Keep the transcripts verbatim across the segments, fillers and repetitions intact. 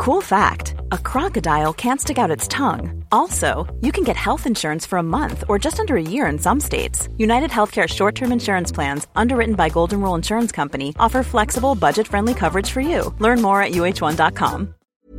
Cool fact, a crocodile can't stick out its tongue. Also, you can get health insurance for a month or just under a year in some states. United Healthcare short-term insurance plans, underwritten by Golden Rule Insurance Company, offer flexible, budget-friendly coverage for you. Learn more at U H one dot com.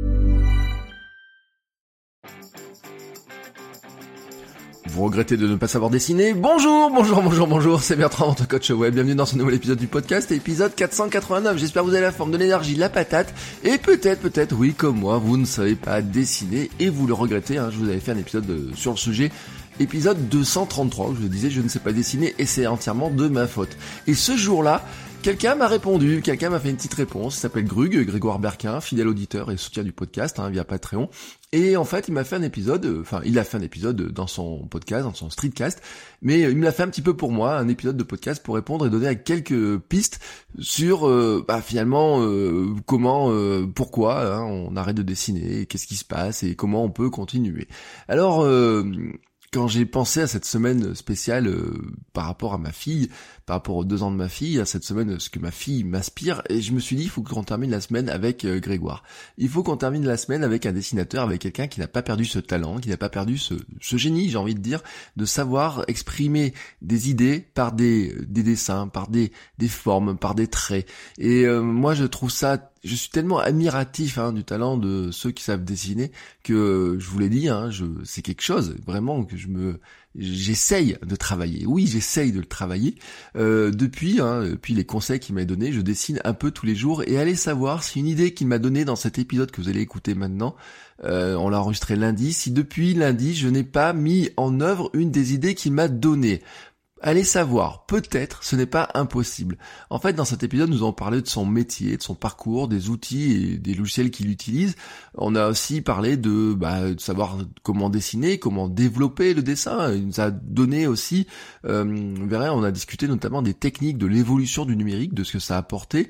Vous regrettez de ne pas savoir dessiner? Bonjour, bonjour, bonjour, bonjour, c'est Bertrand, votre coach web. Bienvenue dans ce nouvel épisode du podcast, épisode quatre cent quatre-vingt-neuf. J'espère que vous avez la forme, de l'énergie, la patate. Et peut-être, peut-être, oui, comme moi, vous ne savez pas dessiner et vous le regrettez. Hein. Je vous avais fait un épisode sur le sujet. Épisode deux cent trente-trois, où je vous disais je ne sais pas dessiner et c'est entièrement de ma faute. Et ce jour-là, quelqu'un m'a répondu, quelqu'un m'a fait une petite réponse, il s'appelle Grug, Grégoire Berquin, fidèle auditeur et soutien du podcast, hein, via Patreon. Et en fait, il m'a fait un épisode, euh, enfin, il a fait un épisode dans son podcast, dans son streetcast, mais euh, il me l'a fait un petit peu pour moi, un épisode de podcast pour répondre et donner quelques pistes sur, euh, bah, finalement, euh, comment, euh, pourquoi hein, on arrête de dessiner, et qu'est-ce qui se passe et comment on peut continuer. Alors, euh, quand j'ai pensé à cette semaine spéciale euh, par rapport à ma fille, par rapport aux deux ans de ma fille, à cette semaine, ce que ma fille m'inspire, et je me suis dit, il faut qu'on termine la semaine avec euh, Grégoire. Il faut qu'on termine la semaine avec un dessinateur, avec quelqu'un qui n'a pas perdu ce talent, qui n'a pas perdu ce, ce génie, j'ai envie de dire, de savoir exprimer des idées par des, des dessins, par des, des formes, par des traits. Et euh, moi, je trouve ça... Je suis tellement admiratif hein, du talent de ceux qui savent dessiner que je vous l'ai dit, hein, je, c'est quelque chose vraiment que je me, j'essaye de travailler. Oui, j'essaye de le travailler. Euh, depuis, hein, depuis les conseils qu'il m'a donnés, je dessine un peu tous les jours et allez savoir si une idée qu'il m'a donnée dans cet épisode que vous allez écouter maintenant, euh, on l'a enregistré lundi, si depuis lundi je n'ai pas mis en œuvre une des idées qu'il m'a données. Allez savoir, peut-être, ce n'est pas impossible. En fait, dans cet épisode, nous avons parlé de son métier, de son parcours, des outils et des logiciels qu'il utilise. On a aussi parlé de, bah, de savoir comment dessiner, comment développer le dessin. Il nous a donné aussi, euh, vous verrez, on a discuté notamment des techniques de l'évolution du numérique, de ce que ça a apporté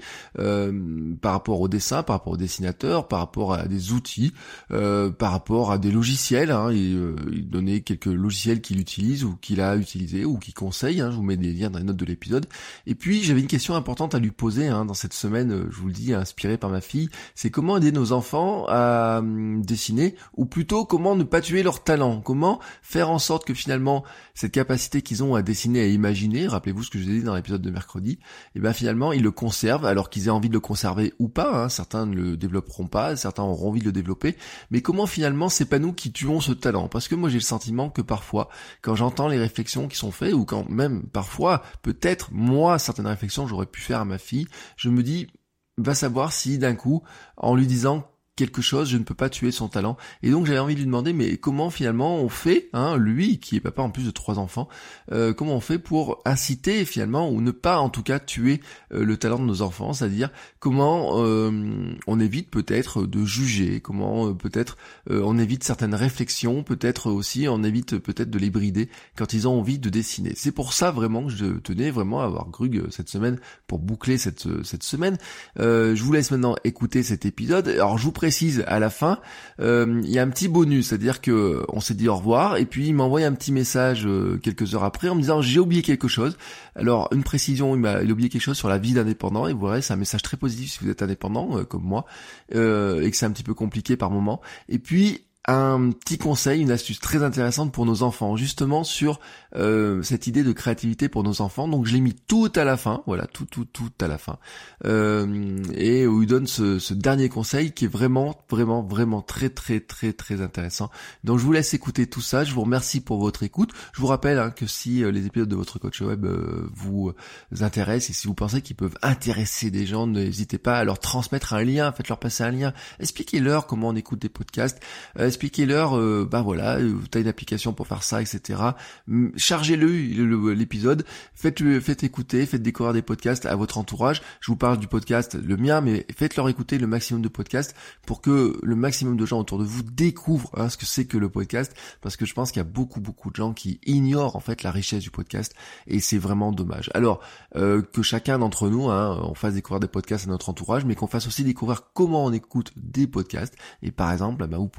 euh, par rapport au dessin, par rapport aux dessinateurs, par rapport à des outils, euh, par rapport à des logiciels. Hein, et, euh, il donnait quelques logiciels qu'il utilise ou qu'il a utilisés ou qu'il conseille. Hein, je vous mets des liens dans les notes de l'épisode. Et puis j'avais une question importante à lui poser hein, dans cette semaine, je vous le dis, inspirée par ma fille, c'est comment aider nos enfants à hum, dessiner, ou plutôt comment ne pas tuer leur talent, comment faire en sorte que finalement cette capacité qu'ils ont à dessiner, à imaginer, rappelez-vous ce que je vous ai dit dans l'épisode de mercredi, et ben finalement ils le conservent, alors qu'ils aient envie de le conserver ou pas, hein, certains ne le développeront pas, certains auront envie de le développer, mais comment finalement c'est pas nous qui tuons ce talent, parce que moi j'ai le sentiment que parfois, quand j'entends les réflexions qui sont faites, ou quand même parfois, peut-être, moi, certaines réflexions que j'aurais pu faire à ma fille, je me dis, va savoir si d'un coup, en lui disant quelque chose, je ne peux pas tuer son talent. Et donc j'avais envie de lui demander, mais comment finalement on fait, hein, lui qui est papa en plus de trois enfants, euh, comment on fait pour inciter finalement, ou ne pas en tout cas tuer euh, le talent de nos enfants, c'est-à-dire comment euh, on évite peut-être de juger, comment euh, peut-être euh, on évite certaines réflexions, peut-être aussi on évite peut-être de les brider quand ils ont envie de dessiner. C'est pour ça vraiment que je tenais vraiment à avoir Grug cette semaine pour boucler cette, cette semaine. Euh, je vous laisse maintenant écouter cet épisode. Alors je vous précise à la fin, euh, il y a un petit bonus, c'est-à-dire que on s'est dit au revoir et puis il m'a envoyé un petit message euh, quelques heures après en me disant j'ai oublié quelque chose. Alors une précision, il m'a il a oublié quelque chose sur la vie d'indépendant et vous verrez c'est un message très positif si vous êtes indépendant euh, comme moi euh, et que c'est un petit peu compliqué par moment. Et puis un petit conseil, une astuce très intéressante pour nos enfants, justement sur euh, cette idée de créativité pour nos enfants. Donc je l'ai mis tout à la fin, voilà, tout, tout, tout à la fin, euh, et où il donne ce, ce dernier conseil qui est vraiment, vraiment, vraiment très, très, très, très intéressant. Donc je vous laisse écouter tout ça. Je vous remercie pour votre écoute. Je vous rappelle hein, que si euh, les épisodes de votre coach web euh, vous intéressent et si vous pensez qu'ils peuvent intéresser des gens, n'hésitez pas à leur transmettre un lien, faites-leur passer un lien, expliquez-leur comment on écoute des podcasts. Euh, Expliquez-leur, euh, bah voilà, euh, t'as une application pour faire ça, et cetera. Chargez-le le, l'épisode, faites faites écouter, faites découvrir des podcasts à votre entourage. Je vous parle du podcast, le mien, mais faites-leur écouter le maximum de podcasts pour que le maximum de gens autour de vous découvrent hein, ce que c'est que le podcast, parce que je pense qu'il y a beaucoup beaucoup de gens qui ignorent en fait la richesse du podcast et c'est vraiment dommage. Alors euh, que chacun d'entre nous, hein, on fasse découvrir des podcasts à notre entourage, mais qu'on fasse aussi découvrir comment on écoute des podcasts. Et par exemple, bah, vous pouvez leur faire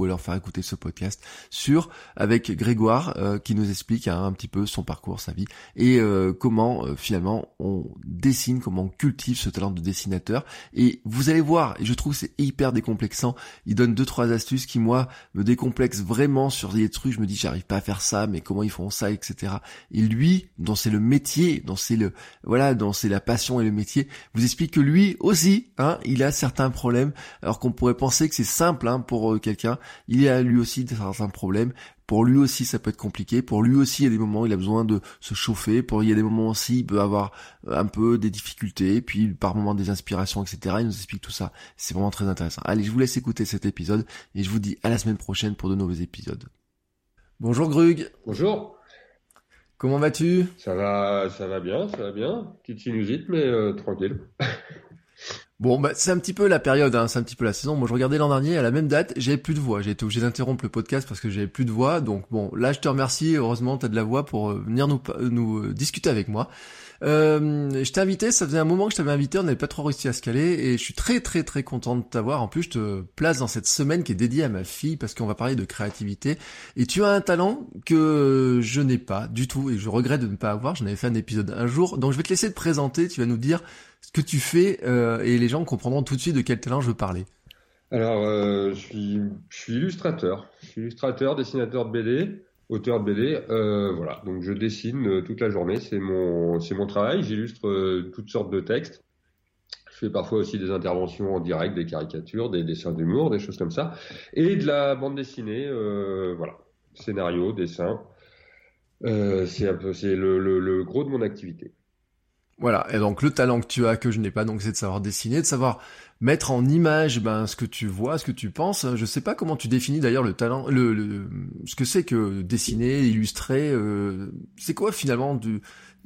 écouter ce podcast sur avec Grégoire euh, qui nous explique hein, un petit peu son parcours, sa vie et euh, comment euh, finalement on dessine, comment on cultive ce talent de dessinateur. Et vous allez voir, et je trouve que c'est hyper décomplexant. Il donne deux trois astuces qui moi me décomplexent vraiment sur des trucs. Je me dis j'arrive pas à faire ça, mais comment ils font ça, et cetera. Et lui, dont c'est le métier, dont c'est le voilà, dont c'est la passion et le métier, vous explique que lui aussi, hein, il a certains problèmes. Alors qu'on pourrait penser que c'est simple hein, pour euh, quelqu'un, il a lui aussi certains problèmes. Pour lui aussi, ça peut être compliqué. Pour lui aussi, il y a des moments où il a besoin de se chauffer. Pour il y a des moments aussi, il peut avoir un peu des difficultés, puis par moments des inspirations, et cetera. Il nous explique tout ça. C'est vraiment très intéressant. Allez, je vous laisse écouter cet épisode et je vous dis à la semaine prochaine pour de nouveaux épisodes. Bonjour Grug. Bonjour. Comment vas-tu ? Ça va, ça va bien, ça va bien. Petite sinusite, mais euh, tranquille. Bon, bah, c'est un petit peu la période, hein, c'est un petit peu la saison. Moi, je regardais l'an dernier, à la même date, j'avais plus de voix. J'ai été obligé d'interrompre le podcast parce que j'avais plus de voix. Donc bon, là, je te remercie. Heureusement, t'as de la voix pour euh, venir nous, nous euh, discuter avec moi. Euh, je t'ai invité, ça faisait un moment que je t'avais invité, on n'avait pas trop réussi à se caler et je suis très très très content de t'avoir. En plus, je te place dans cette semaine qui est dédiée à ma fille parce qu'on va parler de créativité et tu as un talent que je n'ai pas du tout et je regrette de ne pas avoir. J'en avais fait un épisode un jour, donc je vais te laisser te présenter, tu vas nous dire ce que tu fais euh, et les gens comprendront tout de suite de quel talent je veux parler. Alors, euh, je suis, je suis illustrateur. Je suis illustrateur, dessinateur de B D, auteur de B D. Euh, voilà, donc je dessine euh, toute la journée. C'est mon, c'est mon travail. J'illustre euh, toutes sortes de textes. Je fais parfois aussi des interventions en direct, des caricatures, des dessins d'humour, des choses comme ça, et de la bande dessinée. Euh, voilà, scénario, dessin. Euh, c'est un peu, c'est le, le, le gros de mon activité. Voilà, et donc le talent que tu as, que je n'ai pas, donc c'est de savoir dessiner, de savoir mettre en image ben ce que tu vois, ce que tu penses. Je sais pas comment tu définis d'ailleurs le talent, le, le ce que c'est que dessiner, illustrer. Euh, c'est quoi finalement du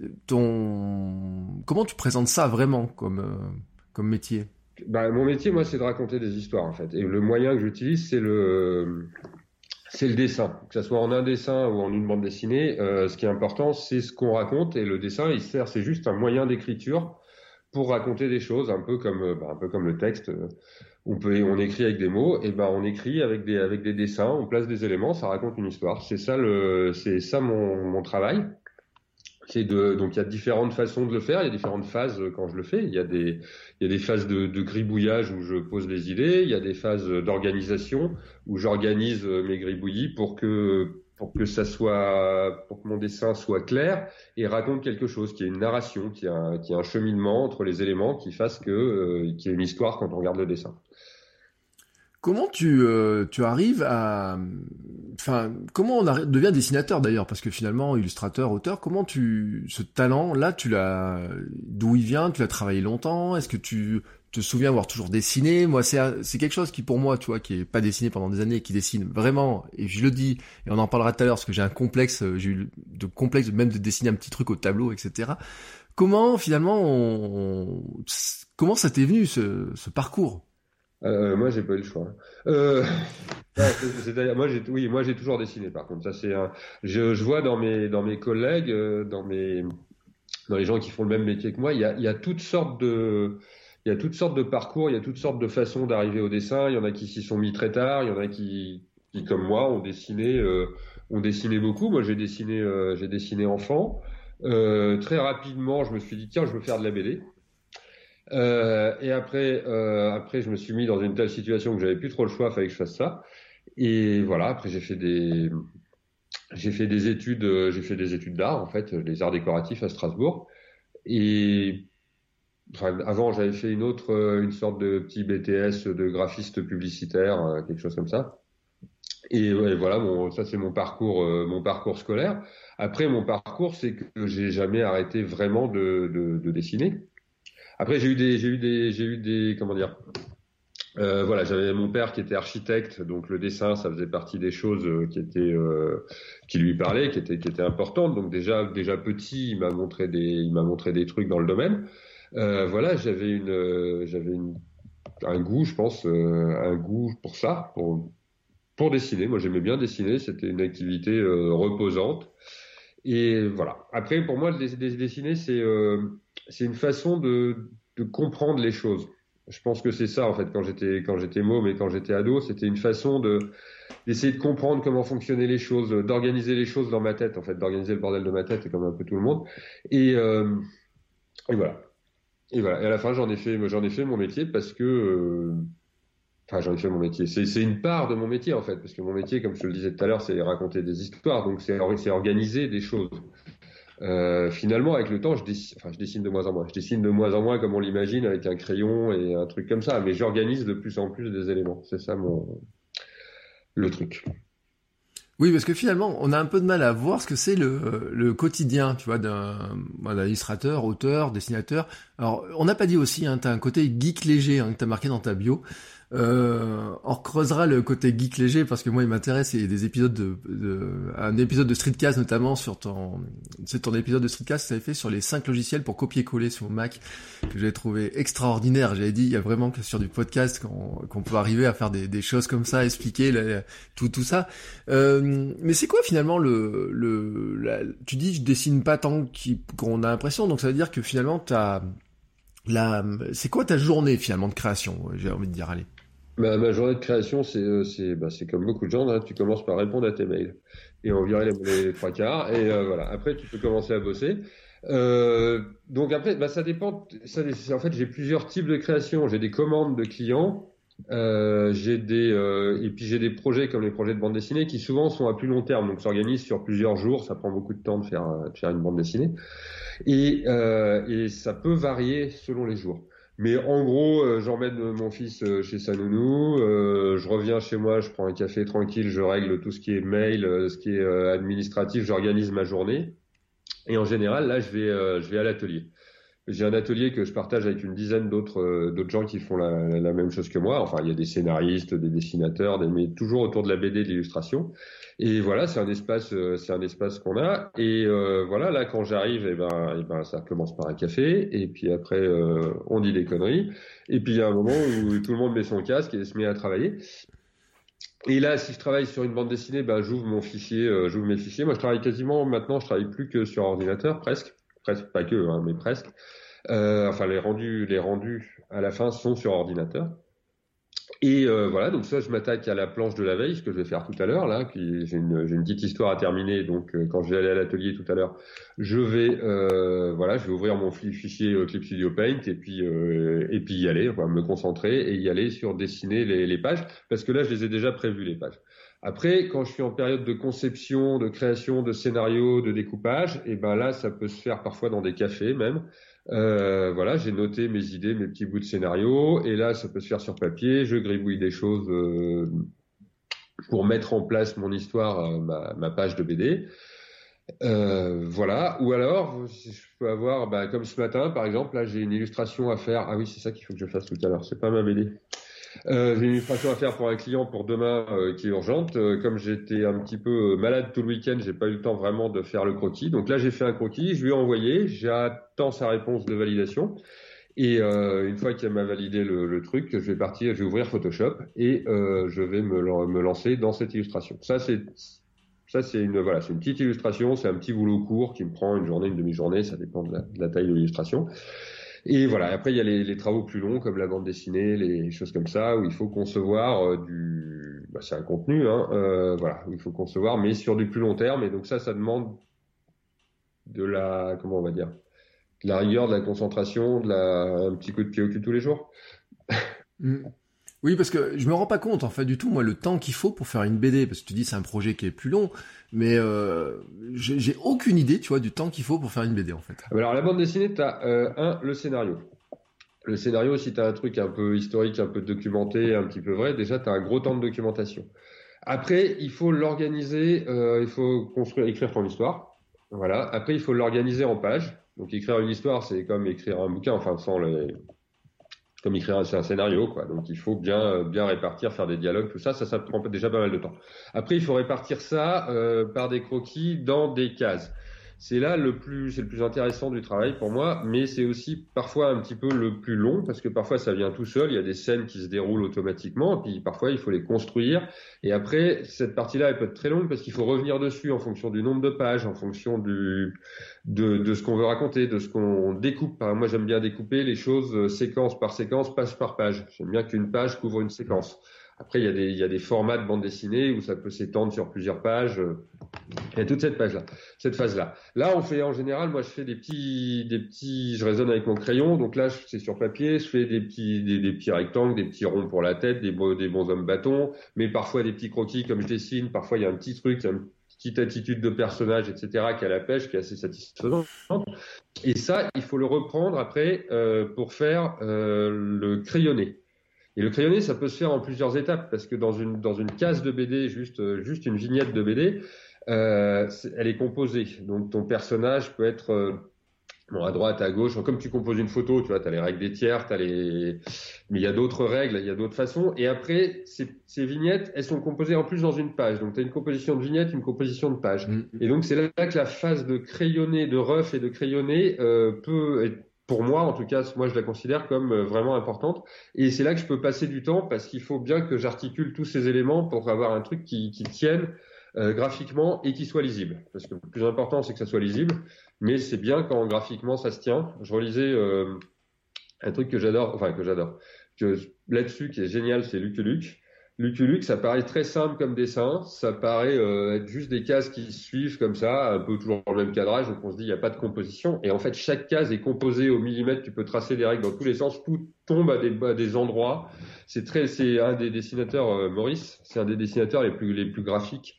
ton comment tu présentes ça vraiment comme euh, comme métier? Bah, mon métier, moi, c'est de raconter des histoires en fait, et le moyen que j'utilise, c'est le C'est le dessin, que ça soit en un dessin ou en une bande dessinée. Euh, ce qui est important, c'est ce qu'on raconte, et le dessin, il sert, c'est juste un moyen d'écriture pour raconter des choses, un peu comme, euh, bah, un peu comme le texte. On peut, on écrit avec des mots, et ben on écrit avec des, avec des dessins, on place des éléments, ça raconte une histoire. C'est ça le, c'est ça mon, mon travail. C'est de, donc il y a différentes façons de le faire, il y a différentes phases quand je le fais. Il y a des, il y a des phases de, de gribouillage où je pose les idées, il y a des phases d'organisation où j'organise mes gribouillis pour que, pour que ça soit, pour que mon dessin soit clair et raconte quelque chose, qu'il y ait une narration, qu'il y ait un, qu'il y ait un cheminement entre les éléments qui fasse que, euh, qu'il y ait une histoire quand on regarde le dessin. Comment tu euh, tu arrives à, enfin, comment on arri- devient dessinateur d'ailleurs, parce que finalement illustrateur, auteur, comment tu ce talent là, tu l'as, d'où il vient, tu l'as travaillé longtemps, est-ce que tu te souviens avoir toujours dessiné? Moi, c'est c'est quelque chose qui pour moi, tu vois, qui est pas dessiné pendant des années, qui dessine vraiment, et je le dis, et on en parlera tout à l'heure parce que j'ai un complexe, j'ai eu de complexe même de dessiner un petit truc au tableau, et cetera. Comment finalement, on, comment ça t'est venu ce ce parcours? Euh, moi, j'ai pas eu le choix. Euh, ouais, c'est-à-dire, moi, j'ai, oui, moi, j'ai toujours dessiné. Par contre, ça, c'est un, je, je vois dans mes, dans mes collègues, euh, dans mes, dans les gens qui font le même métier que moi, il y a, il y a toutes sortes de, il y a toutes sortes de parcours, il y a toutes sortes de façons d'arriver au dessin. Il y en a qui s'y sont mis très tard, il y en a qui, qui, comme moi, ont dessiné, euh, ont dessiné beaucoup. Moi, j'ai dessiné, euh, j'ai dessiné enfant. Euh, très rapidement, je me suis dit, tiens, je veux faire de la B D. Euh, et après, euh, après, je me suis mis dans une telle situation que j'avais plus trop le choix, il fallait que je fasse ça. Et voilà. Après, j'ai fait des, j'ai fait des études, euh, j'ai fait des études d'art en fait, les arts décoratifs à Strasbourg. Et enfin, avant, j'avais fait une autre, euh, une sorte de petit B T S de graphiste publicitaire, euh, quelque chose comme ça. Et ouais, voilà, mon, ça c'est mon parcours, euh, mon parcours scolaire. Après, mon parcours, c'est que j'ai jamais arrêté vraiment de, de, de dessiner. Après, j'ai eu des, j'ai eu des, j'ai eu des, comment dire, euh, voilà, j'avais mon père qui était architecte, donc le dessin, ça faisait partie des choses qui étaient, euh, qui lui parlaient, qui étaient, qui étaient importantes. Donc déjà, déjà petit, il m'a montré des, il m'a montré des trucs dans le domaine. Euh, voilà, j'avais une, euh, j'avais une, un goût, je pense, euh, un goût pour ça, pour, pour dessiner. Moi, j'aimais bien dessiner. C'était une activité euh, reposante. Et voilà. Après, pour moi, le dessiner, c'est, euh, c'est une façon de, de comprendre les choses. Je pense que c'est ça en fait quand j'étais quand j'étais môme et quand j'étais ado, c'était une façon de d'essayer de comprendre comment fonctionnaient les choses, d'organiser les choses dans ma tête en fait, d'organiser le bordel de ma tête comme un peu tout le monde. Et, euh, et voilà. Et voilà. Et à la fin, j'en ai fait j'en ai fait mon métier parce que euh, enfin j'en ai fait mon métier. C'est c'est une part de mon métier en fait parce que mon métier, comme je te le disais tout à l'heure, c'est raconter des histoires, donc c'est c'est organiser des choses. Euh, finalement, avec le temps, je dessine, enfin, je dessine de moins en moins. Je dessine de moins en moins comme on l'imagine, avec un crayon et un truc comme ça. Mais j'organise de plus en plus des éléments. C'est ça mon le truc. Oui, parce que finalement, on a un peu de mal à voir ce que c'est le, le quotidien, tu vois, d'un, d'un illustrateur, auteur, dessinateur. Alors, on n'a pas dit aussi, hein, t'as un côté geek léger, hein, que t'as marqué dans ta bio. Euh, on creusera le côté geek léger parce que moi il m'intéresse, il y a des épisodes de, de un épisode de Streetcast notamment sur ton c'est ton épisode de Streetcast que tu avais fait sur les cinq logiciels pour copier-coller sur Mac que j'avais trouvé extraordinaire. J'avais dit il y a vraiment que sur du podcast qu'on, qu'on peut arriver à faire des, des choses comme ça, expliquer la, tout tout ça. Euh, mais c'est quoi finalement le le la, tu dis je dessine pas tant qu'on a l'impression, donc ça veut dire que finalement t'as la c'est quoi ta journée finalement de création, j'ai envie de dire. Allez. Ma, ma journée de création, c'est c'est bah, c'est comme beaucoup de gens. Hein, tu commences par répondre à tes mails et on virait les, les trois quarts et euh, voilà. Après, tu peux commencer à bosser. Euh, donc après, bah, ça dépend. Ça, en fait, j'ai plusieurs types de création. J'ai des commandes de clients. Euh, j'ai des euh, et puis j'ai des projets comme les projets de bande dessinée qui souvent sont à plus long terme, donc s'organisent sur plusieurs jours. Ça prend beaucoup de temps de faire de faire une bande dessinée et euh, et ça peut varier selon les jours. Mais en gros, euh, j'emmène mon fils euh, chez sa nounou, euh, je reviens chez moi, je prends un café tranquille, je règle tout ce qui est mail, euh, ce qui est euh, administratif, j'organise ma journée. Et en général, là, je vais, euh, je vais à l'atelier. J'ai un atelier que je partage avec une dizaine d'autres euh, d'autres gens qui font la, la même chose que moi. Enfin, il y a des scénaristes, des dessinateurs, des, mais toujours autour de la B D, de l'illustration. Et voilà, c'est un espace, euh, c'est un espace qu'on a. Et euh, voilà, là, quand j'arrive, eh ben, eh ben, ça commence par un café. Et puis après, euh, on dit des conneries. Et puis il y a un moment où tout le monde met son casque et se met à travailler. Et là, si je travaille sur une bande dessinée, ben, j'ouvre mon fichier, euh, j'ouvre mes fichiers. Moi, je travaille quasiment maintenant, je travaille plus que sur ordinateur, presque, presque pas que, hein, mais presque. Euh, enfin, les rendus, les rendus à la fin sont sur ordinateur. Et euh, voilà, donc ça, je m'attaque à la planche de la veille, ce que je vais faire tout à l'heure. Là, puis j'ai une, j'ai une petite histoire à terminer. Donc, euh, quand je vais aller à l'atelier tout à l'heure, je vais, euh, voilà, je vais ouvrir mon fichier euh, Clip Studio Paint et puis euh, et puis y aller, enfin, me concentrer et y aller sur dessiner les, les pages, parce que là, je les ai déjà prévues les pages. Après, quand je suis en période de conception, de création, de scénario, de découpage, et ben là, ça peut se faire parfois dans des cafés même. Euh, voilà, j'ai noté mes idées, mes petits bouts de scénario, et là, ça peut se faire sur papier. Je gribouille des choses euh, pour mettre en place mon histoire, euh, ma, ma page de B D. Euh, voilà. Ou alors, je peux avoir, bah, comme ce matin, par exemple, là, j'ai une illustration à faire. Ah oui, c'est ça qu'il faut que je fasse tout à l'heure. C'est pas ma B D. Euh, j'ai une illustration à faire pour un client pour demain euh, qui est urgente. Euh, comme j'étais un petit peu malade tout le week-end, j'ai pas eu le temps vraiment de faire le croquis. Donc là, j'ai fait un croquis, je lui ai envoyé, j'attends sa réponse de validation. Et euh, une fois qu'elle m'a validé le, le truc, je vais partir, je vais ouvrir Photoshop et euh, je vais me, me lancer dans cette illustration. Ça, c'est ça, c'est une voilà, c'est une petite illustration, c'est un petit boulot court qui me prend une journée, une demi-journée, ça dépend de la, de la taille de l'illustration. Et voilà, après il y a les, les travaux plus longs comme la bande dessinée, les choses comme ça, où il faut concevoir euh, du... Bah, c'est un contenu, hein, euh, voilà, où il faut concevoir, mais sur du plus long terme. Et donc ça, ça demande de la... Comment on va dire, de la rigueur, de la concentration, de la... un petit coup de pied au cul tous les jours. Mmh. Oui, parce que je me rends pas compte, en fait, du tout, moi, le temps qu'il faut pour faire une B D, parce que tu dis c'est un projet qui est plus long, mais euh, j'ai, j'ai aucune idée, tu vois, du temps qu'il faut pour faire une B D, en fait. Alors, la bande dessinée, t'as, euh, un, le scénario. Le scénario, si t'as un truc un peu historique, un peu documenté, un petit peu vrai, déjà, t'as un gros temps de documentation. Après, il faut l'organiser, euh, il faut construire, écrire ton histoire. Voilà. Après, il faut l'organiser en pages. Donc, écrire une histoire, c'est comme écrire un bouquin, enfin, sans les... comme écrire un, un scénario, quoi. Donc, il faut bien, bien répartir, faire des dialogues, tout ça. Ça, ça prend déjà pas mal de temps. Après, il faut répartir ça euh, par des croquis dans des cases. c'est là le plus, c'est le plus intéressant du travail pour moi, mais c'est aussi parfois un petit peu le plus long parce que parfois ça vient tout seul. Il y a des scènes qui se déroulent automatiquement, et puis parfois il faut les construire. Et après, cette partie-là, elle peut être très longue parce qu'il faut revenir dessus en fonction du nombre de pages, en fonction du, de, de ce qu'on veut raconter, de ce qu'on découpe. Moi, j'aime bien découper les choses séquence par séquence, page par page. J'aime bien qu'une page couvre une séquence. Après, il y a des, il y a des formats de bande dessinée où ça peut s'étendre sur plusieurs pages. Il y a toute cette page-là, cette phase-là. Là, on fait, en général, moi, je fais des petits, des petits, je raisonne avec mon crayon. Donc là, c'est sur papier. Je fais des petits, des, des petits rectangles, des petits ronds pour la tête, des, des bonshommes bâtons, mais parfois des petits croquis comme je dessine. Parfois, il y a un petit truc, une petite attitude de personnage, et cetera, qui est à la pêche, qui est assez satisfaisante. Et ça, il faut le reprendre après euh, pour faire euh, le crayonné. Et le crayonné, ça peut se faire en plusieurs étapes, parce que dans une dans une case de B D, juste juste une vignette de B D, euh, elle est composée. Donc ton personnage peut être euh, bon, à droite, à gauche. Comme tu composes une photo, tu vois, t'as les règles des tiers, t'as les, mais il y a d'autres règles, il y a d'autres façons. Et après, ces, ces vignettes, elles sont composées en plus dans une page. Donc t'as une composition de vignettes, une composition de page. Mmh. Et donc c'est là que la phase de crayonné, de rough et de crayonné euh, peut être, pour moi, en tout cas, moi je la considère comme vraiment importante. Et c'est là que je peux passer du temps parce qu'il faut bien que j'articule tous ces éléments pour avoir un truc qui, qui tienne euh, graphiquement et qui soit lisible. Parce que le plus important, c'est que ça soit lisible. Mais c'est bien quand graphiquement ça se tient. Je relisais euh, un truc que j'adore, enfin que j'adore, que là-dessus qui est génial, c'est Lucky Luke. Lucky Luke, ça paraît très simple comme dessin, ça paraît euh, être juste des cases qui suivent comme ça, un peu toujours dans le même cadrage, donc on se dit il n'y a pas de composition. Et en fait, chaque case est composée au millimètre, tu peux tracer des règles dans tous les sens, tout tombe à des, à des endroits. C'est très, c'est un des dessinateurs, euh, Maurice, c'est un des dessinateurs les plus les plus graphiques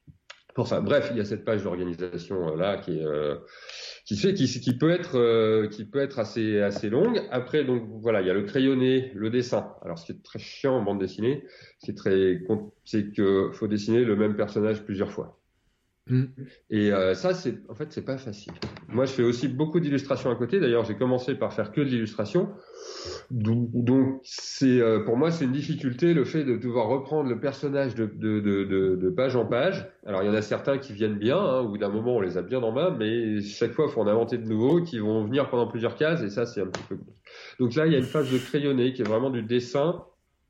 pour ça. Bref, il y a cette page d'organisation euh, là qui est euh, qui fait qui, qui peut être euh, qui peut être assez assez longue. Après donc voilà, il y a le crayonné, le dessin. Alors ce qui est très chiant en bande dessinée, c'est très c'est que faut dessiner le même personnage plusieurs fois. Mm. Et euh, ça c'est en fait c'est pas facile. Moi je fais aussi beaucoup d'illustrations à côté. D'ailleurs j'ai commencé par faire que de l'illustration. Donc, donc c'est euh, pour moi c'est une difficulté le fait de devoir reprendre le personnage de, de, de, de, de page en page. Alors il y en a certains qui viennent bien, hein, où d'un moment on les a bien en main, mais chaque fois il faut en inventer de nouveaux qui vont venir pendant plusieurs cases et ça c'est un petit peu. Donc là il y a une phase de crayonné qui est vraiment du dessin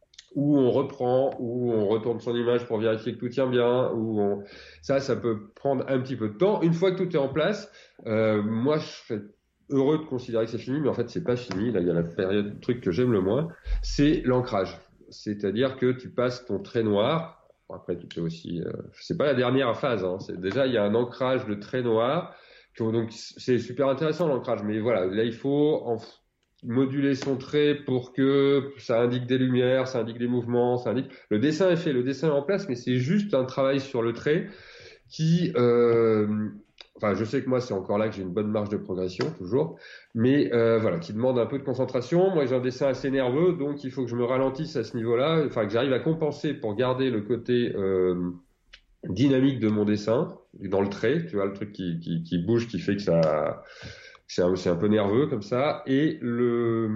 où on reprend, où on retourne son image pour vérifier que tout tient bien, où on... ça ça peut prendre un petit peu de temps. Une fois que tout est en place, euh, moi je fais heureux de considérer que c'est fini, mais en fait c'est pas fini. Là il y a la période, le truc que j'aime le moins, c'est l'ancrage. C'est-à-dire que tu passes ton trait noir. Bon, après tu peux aussi, euh, c'est pas la dernière phase. Hein, c'est déjà il y a un ancrage de trait noir. Donc c'est super intéressant l'ancrage, mais voilà là il faut en moduler son trait pour que ça indique des lumières, ça indique des mouvements, ça indique. Le dessin est fait, le dessin est en place, mais c'est juste un travail sur le trait qui euh, Enfin, je sais que moi, c'est encore là que j'ai une bonne marge de progression, toujours. Mais euh, voilà, qui demande un peu de concentration. Moi, j'ai un dessin assez nerveux, donc il faut que je me ralentisse à ce niveau-là. Enfin, que j'arrive à compenser pour garder le côté euh, dynamique de mon dessin, dans le trait, tu vois, le truc qui, qui, qui bouge, qui fait que ça... C'est un, c'est un peu nerveux, comme ça. Et le,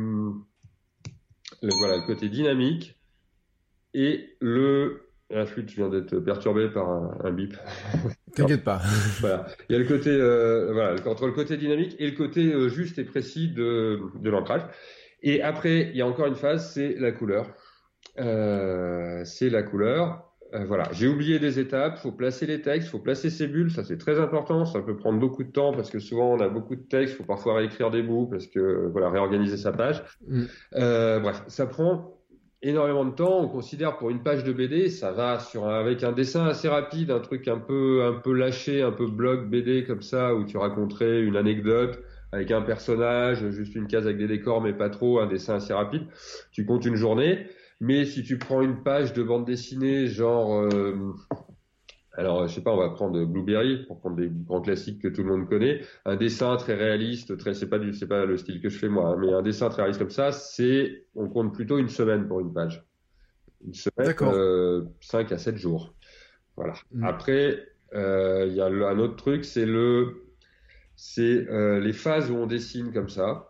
le, voilà, le côté dynamique et le... La flûte, je viens d'être perturbé par un, un bip. T'inquiète pas. Voilà. Il y a le côté, euh, voilà, entre le côté dynamique et le côté euh, juste et précis de, de l'ancrage. Et après, il y a encore une phase, c'est la couleur. Euh, c'est la couleur. Euh, voilà. J'ai oublié des étapes. Faut placer les textes, faut placer ses bulles. Ça, c'est très important. Ça peut prendre beaucoup de temps parce que souvent, on a beaucoup de textes. Faut parfois réécrire des bouts parce que, voilà, réorganiser sa page. Mm. Euh, bref, ça prend énormément de temps. On considère pour une page de B D, ça va sur un, avec un dessin assez rapide, un truc un peu un peu lâché, un peu blog B D comme ça, où tu raconterais une anecdote avec un personnage, juste une case avec des décors, mais pas trop, un dessin assez rapide. Tu comptes une journée. Mais si tu prends une page de bande dessinée, genre, euh, alors je sais pas, on va prendre Blueberry pour prendre des grands classiques que tout le monde connaît, un dessin très réaliste, très, c'est pas du, c'est pas le style que je fais moi, hein, mais un dessin très réaliste comme ça, c'est, on compte plutôt une semaine pour une page, une semaine, euh, cinq à sept jours, voilà. Mmh. Après, il euh, y a le, un autre truc, c'est le, c'est euh, les phases où on dessine comme ça.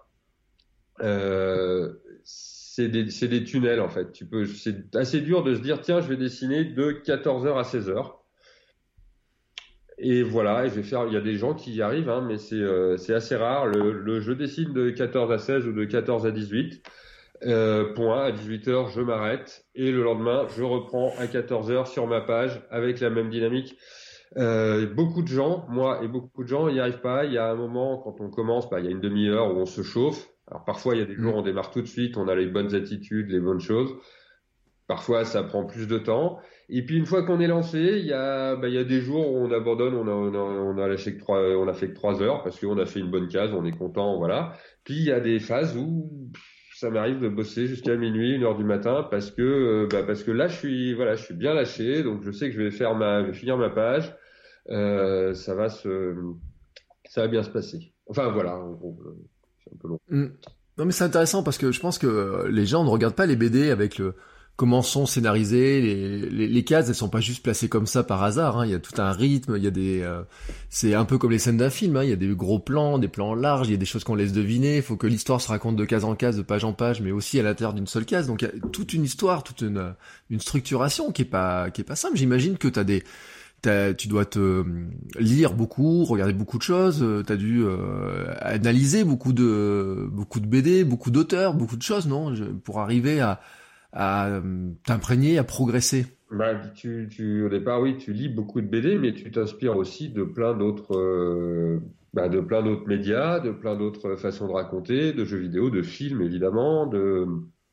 Euh, c'est des, c'est des tunnels en fait. Tu peux, c'est assez dur de se dire tiens, je vais dessiner de quatorze heures à seize heures. Et voilà, et je vais faire. Il y a des gens qui y arrivent, hein, mais c'est euh, c'est assez rare. Le, le je dessine de quatorze à seize ou de quatorze à dix-huit. Euh, point, à dix-huit heures, je m'arrête et le lendemain, je reprends à quatorze heures sur ma page avec la même dynamique. Euh, beaucoup de gens, moi et beaucoup de gens, n'y arrivent pas. Il y a un moment, quand on commence, bah, il y a une demi-heure où on se chauffe. Alors parfois, il y a des jours où on démarre tout de suite, on a les bonnes attitudes, les bonnes choses. Parfois, ça prend plus de temps. Et puis, une fois qu'on est lancé, il y a, bah, il y a des jours où on abandonne, on a, on a, on a lâché que trois, on a fait que trois heures parce qu'on a fait une bonne case, on est content, voilà. Puis, il y a des phases où ça m'arrive de bosser jusqu'à minuit, une heure du matin, parce que, euh, bah, parce que là, je suis, voilà, je suis bien lâché, donc je sais que je vais faire ma, je vais finir ma page, euh, ça va se, ça va bien se passer. Enfin, voilà, en gros, euh, c'est un peu long. Mm. Non mais c'est intéressant parce que je pense que les gens ne regardent pas les B D avec le comment sont scénarisés les, les, les cases, elles sont pas juste placées comme ça par hasard, hein. Il y a tout un rythme, il y a des euh, c'est un peu comme les scènes d'un film, hein. Il y a des gros plans, des plans larges, il y a des choses qu'on laisse deviner, il faut que l'histoire se raconte de case en case, de page en page, mais aussi à l'intérieur d'une seule case. Donc il y a toute une histoire, toute une une structuration qui est pas qui est pas simple. J'imagine que t'as des T'as, tu dois te euh, lire beaucoup, regarder beaucoup de choses, euh, t'as dû euh, analyser beaucoup de beaucoup de B D, beaucoup d'auteurs, beaucoup de choses, non, Je- pour arriver à, à euh, t'imprégner, à progresser. Bah, tu, tu, au départ, oui, tu lis beaucoup de B D, mais tu t'inspires aussi de plein d'autres, euh, bah, de plein d'autres médias, de plein d'autres façons de raconter, de jeux vidéo, de films évidemment, de,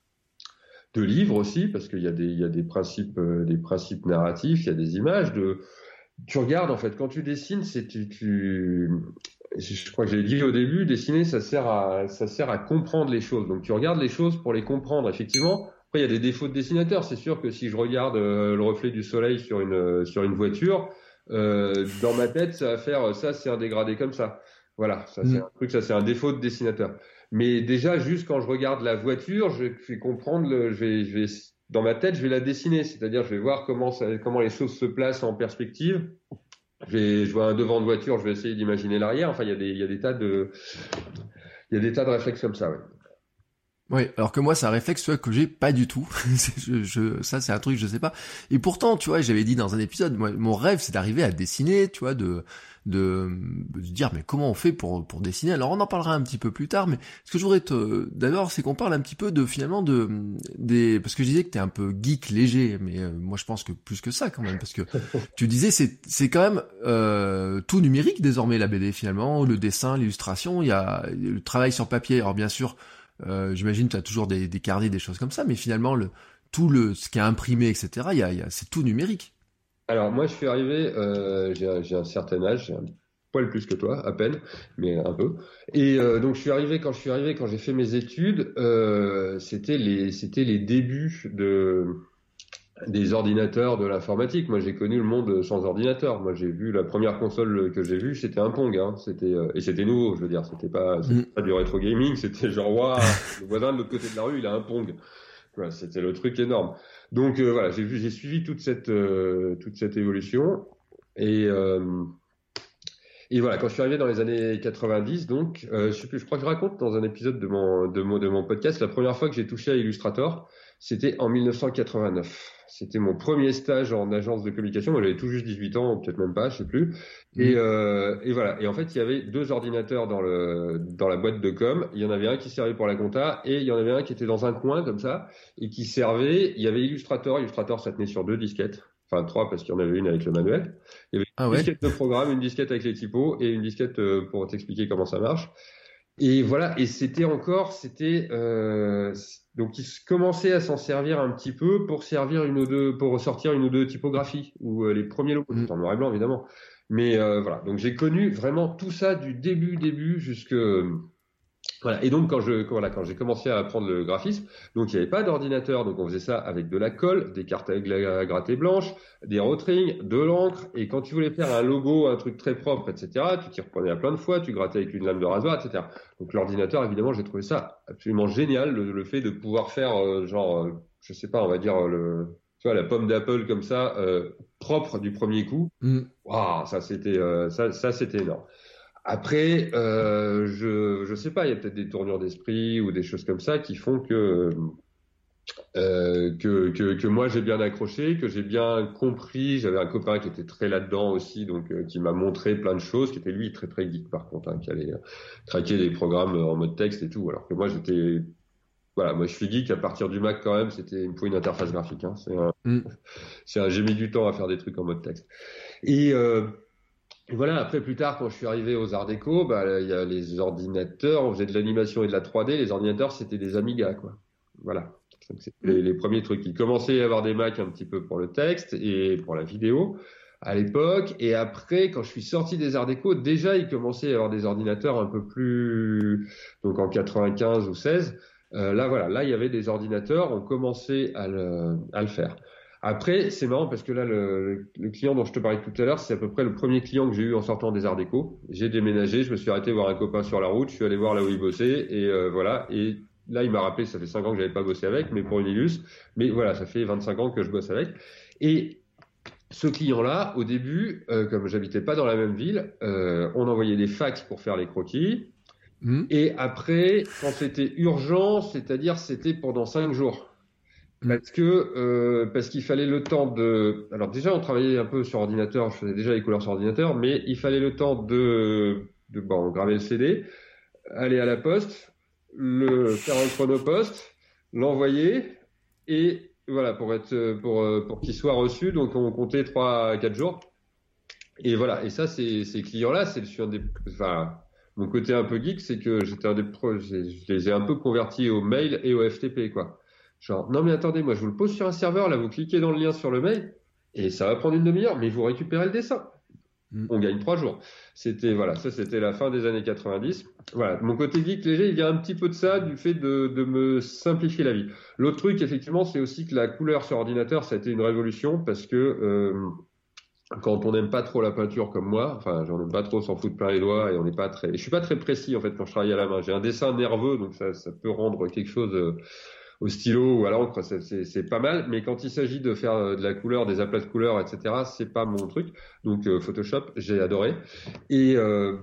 de livres aussi, parce qu'il y a des, il y a des principes, euh, des principes narratifs, il y a des images. De, tu regardes en fait quand tu dessines, c'est tu, tu, je crois que j'ai dit au début, dessiner, ça sert à, ça sert à comprendre les choses. Donc tu regardes les choses pour les comprendre, effectivement. Après, il y a des défauts de dessinateur. C'est sûr que si je regarde euh, le reflet du soleil sur une, euh, sur une voiture, euh, dans ma tête, ça va faire ça, c'est un dégradé comme ça. Voilà, ça c'est Mm. un truc, ça c'est un défaut de dessinateur. Mais déjà, juste quand je regarde la voiture, je vais comprendre, le, je vais, je vais, dans ma tête, je vais la dessiner. C'est-à-dire, je vais voir comment ça, comment les choses se placent en perspective. Je, vais, je vois un devant de voiture, je vais essayer d'imaginer l'arrière. Enfin, il y a des, il y a des tas de, il y a des tas de réflexes comme ça, ouais. Oui, alors que moi, c'est un réflexe, tu vois, que j'ai pas du tout. C'est- je, je, ça, c'est un truc, je sais pas. Et pourtant, tu vois, j'avais dit dans un épisode, moi, mon rêve, c'est d'arriver à dessiner, tu vois, de, de, de dire, mais comment on fait pour, pour dessiner? Alors, on en parlera un petit peu plus tard, mais ce que je voudrais te, d'abord, c'est qu'on parle un petit peu de, finalement, de, des, parce que je disais que t'es un peu geek léger, mais euh, moi, je pense que plus que ça, quand même, parce que tu disais, c'est, c'est quand même, euh, tout numérique, désormais, la B D, finalement, le dessin, l'illustration, il y a le travail sur papier. Alors, bien sûr, euh, j'imagine que tu as toujours des, des carnets, des choses comme ça, mais finalement, le, tout le, ce qui est imprimé, et cetera, il y a, il y a, c'est tout numérique. Alors, moi, je suis arrivé, euh, j'ai un, j'ai un certain âge, j'ai un poil plus que toi, à peine, mais un peu. Et euh, donc, je suis arrivé, quand je suis arrivé, quand j'ai fait mes études, euh, c'était les, c'était les débuts de, des ordinateurs de l'informatique. Moi, j'ai connu le monde sans ordinateur. Moi, j'ai vu la première console que j'ai vue, c'était un Pong, hein. C'était euh, et c'était nouveau, je veux dire. C'était pas, c'était Mm. pas du rétro gaming. C'était genre, waouh, le voisin de l'autre côté de la rue, il a un Pong. Voilà, c'était le truc énorme. Donc euh, voilà, j'ai vu, j'ai suivi toute cette euh, toute cette évolution. Et euh, et voilà, quand je suis arrivé dans les années quatre-vingt-dix, donc, euh, je, sais plus, je crois que je raconte dans un épisode de mon, de mon, de mon podcast, la première fois que j'ai touché à Illustrator, c'était en mille neuf cent quatre-vingt-neuf. C'était mon premier stage en agence de communication. Moi, j'avais tout juste dix-huit ans, ou peut-être même pas, je sais plus. Et, Mm. euh, et voilà. Et en fait, il y avait deux ordinateurs dans le, dans la boîte de com. Il y en avait un qui servait pour la compta et il y en avait un qui était dans un coin, comme ça, et qui servait, il y avait Illustrator. Illustrator, ça tenait sur deux disquettes. Enfin, trois, parce qu'il y en avait une avec le manuel. Il y avait Ah une ouais? disquette de programme, une disquette avec les typos et une disquette euh, pour t'expliquer comment ça marche. Et voilà, et c'était encore, c'était euh, donc ils commençaient à s'en servir un petit peu pour servir une ou deux, pour ressortir une ou deux typographies ou euh, les premiers logos, Mm. tout en noir et blanc évidemment. Mais euh, voilà, donc j'ai connu vraiment tout ça du début début jusque voilà. Et donc quand je voilà quand j'ai commencé à apprendre le graphisme, donc il n'y avait pas d'ordinateur, donc on faisait ça avec de la colle, des cartes à gla- gratter blanches, des rotrings, de l'encre, et quand tu voulais faire un logo, un truc très propre, et cetera, tu t'y reprenais à plein de fois, tu grattais avec une lame de rasoir, et cetera. Donc l'ordinateur, évidemment, j'ai trouvé ça absolument génial, le, le fait de pouvoir faire euh, genre, euh, je sais pas, on va dire euh, le, tu vois, la pomme d'Apple comme ça, euh, propre du premier coup. Mm. Waouh, ça c'était euh, ça, ça c'était énorme. Après, euh, je je sais pas, il y a peut-être des tournures d'esprit ou des choses comme ça qui font que euh, que, que que moi j'ai bien accroché, que j'ai bien compris. J'avais un copain qui était très là-dedans aussi, donc euh, qui m'a montré plein de choses, qui était lui très très geek par contre, hein, qui allait euh, craquer des programmes en mode texte et tout, alors que moi j'étais voilà, moi je suis geek à partir du Mac quand même. C'était il me faut une interface graphique, hein, c'est un, Mm. c'est un, j'ai mis du temps à faire des trucs en mode texte. Et euh, Et voilà, après, plus tard, quand je suis arrivé aux Arts Déco, bah, il y a les ordinateurs, on faisait de l'animation et de la trois D. Les ordinateurs, c'était des Amiga, quoi. Voilà. Donc, c'était les, les premiers trucs. Il commençait à y avoir des Macs un petit peu pour le texte et pour la vidéo à l'époque. Et après, quand je suis sorti des Arts Déco, déjà, il commençait à y avoir des ordinateurs un peu plus, donc en quatre-vingt-quinze ou seize. Euh, là, voilà, là, il y avait des ordinateurs, on commençait à le, à le faire. Après, c'est marrant parce que là, le, le client dont je te parlais tout à l'heure, c'est à peu près le premier client que j'ai eu en sortant des Arts Déco. J'ai déménagé, je me suis arrêté voir un copain sur la route, je suis allé voir là où il bossait et euh, voilà. Et là, il m'a rappelé, ça fait cinq ans que j'avais pas bossé avec, mais pour une illus. Mais voilà, ça fait vingt-cinq ans que je bosse avec. Et ce client-là, au début, euh, comme j'habitais pas dans la même ville, euh, on envoyait des fax pour faire les croquis. Mm. Et après, quand c'était urgent, c'est-à-dire c'était pendant cinq jours. Parce que euh, parce qu'il fallait le temps de. Alors déjà, on travaillait un peu sur ordinateur. Je faisais déjà les couleurs sur ordinateur, mais il fallait le temps de de bon graver le C D, aller à la poste, le faire un chronopost, l'envoyer et voilà pour être pour pour qu'il soit reçu. Donc on comptait trois à quatre jours. Et voilà. Et ça, c'est ces clients-là, c'est le un des. Enfin, mon côté un peu geek, c'est que j'étais un des pro. Je les ai un peu convertis au mail et au F T P, quoi. Genre, non mais attendez, moi je vous le pose sur un serveur, là vous cliquez dans le lien sur le mail, et ça va prendre une demi-heure, mais vous récupérez le dessin. Mm. On gagne trois jours. C'était, voilà, ça c'était la fin des années quatre-vingt-dix. Voilà, mon côté geek léger, il vient un petit peu de ça, du fait de, de me simplifier la vie. L'autre truc, effectivement, c'est aussi que la couleur sur ordinateur, ça a été une révolution, parce que euh, quand on n'aime pas trop la peinture comme moi, enfin j'en aime pas trop, s'en fout de plein les doigts, et on n'est pas très... Et je suis pas très précis en fait quand je travaille à la main. J'ai un dessin nerveux, donc ça, ça peut rendre quelque chose... Euh, au stylo ou à l'encre, c'est, c'est, c'est pas mal, mais quand il s'agit de faire de la couleur, des aplats de couleurs, et cetera, c'est pas mon truc. Donc euh, Photoshop, j'ai adoré. Et, euh,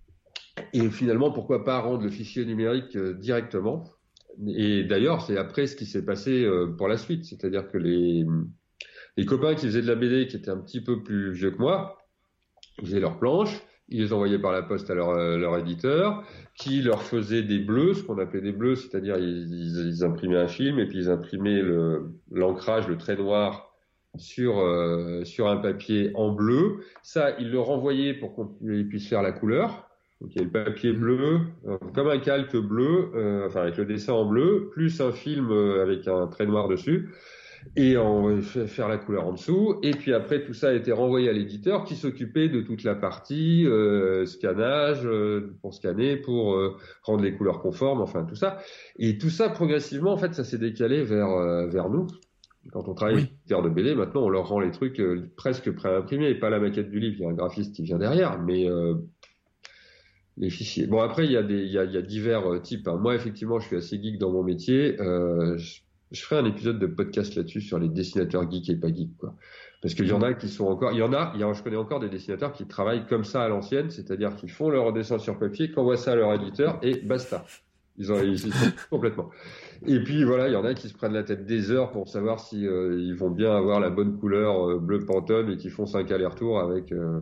et finalement, pourquoi pas rendre le fichier numérique euh, directement. Et d'ailleurs, c'est après ce qui s'est passé euh, pour la suite, c'est-à-dire que les, les copains qui faisaient de la B D, qui étaient un petit peu plus vieux que moi, ils faisaient leurs planches, ils les envoyaient par la poste à leur, euh, leur éditeur, qui leur faisait des bleus, ce qu'on appelait des bleus, c'est-à-dire ils, ils, ils imprimaient un film et puis ils imprimaient le, l'ancrage, le trait noir sur euh, sur un papier en bleu. Ça, ils le renvoyaient pour qu'on puisse faire la couleur. Donc il y a le papier bleu, euh, comme un calque bleu, euh, enfin avec le dessin en bleu, plus un film euh, avec un trait noir dessus. Et on va faire la couleur en dessous. Et puis après, tout ça a été renvoyé à l'éditeur qui s'occupait de toute la partie euh, scannage, euh, pour scanner, pour euh, rendre les couleurs conformes, enfin tout ça. Et tout ça, progressivement, en fait, ça s'est décalé vers euh, vers nous. Quand on travaille avec les éditeurs de B D, maintenant, on leur rend les trucs euh, presque pré-imprimés, pas la maquette du livre. Il y a un graphiste qui vient derrière, mais euh, les fichiers. Bon, après, il y a des, il y a, il y a divers types. Hein. Moi, effectivement, je suis assez geek dans mon métier. Euh, je, Je ferai un épisode de podcast là-dessus sur les dessinateurs geeks et pas geeks, quoi. Parce qu'il y en a qui sont encore, il y en a, il y a, je connais encore des dessinateurs qui travaillent comme ça à l'ancienne, c'est-à-dire qu'ils font leur dessin sur papier, qu'envoient ça à leur éditeur et basta. Ils ont, ils, ils sont complètement. Et puis voilà, il y en a qui se prennent la tête des heures pour savoir si euh, ils vont bien avoir la bonne couleur euh, bleu Pantone et qui font cinq allers-retours avec euh,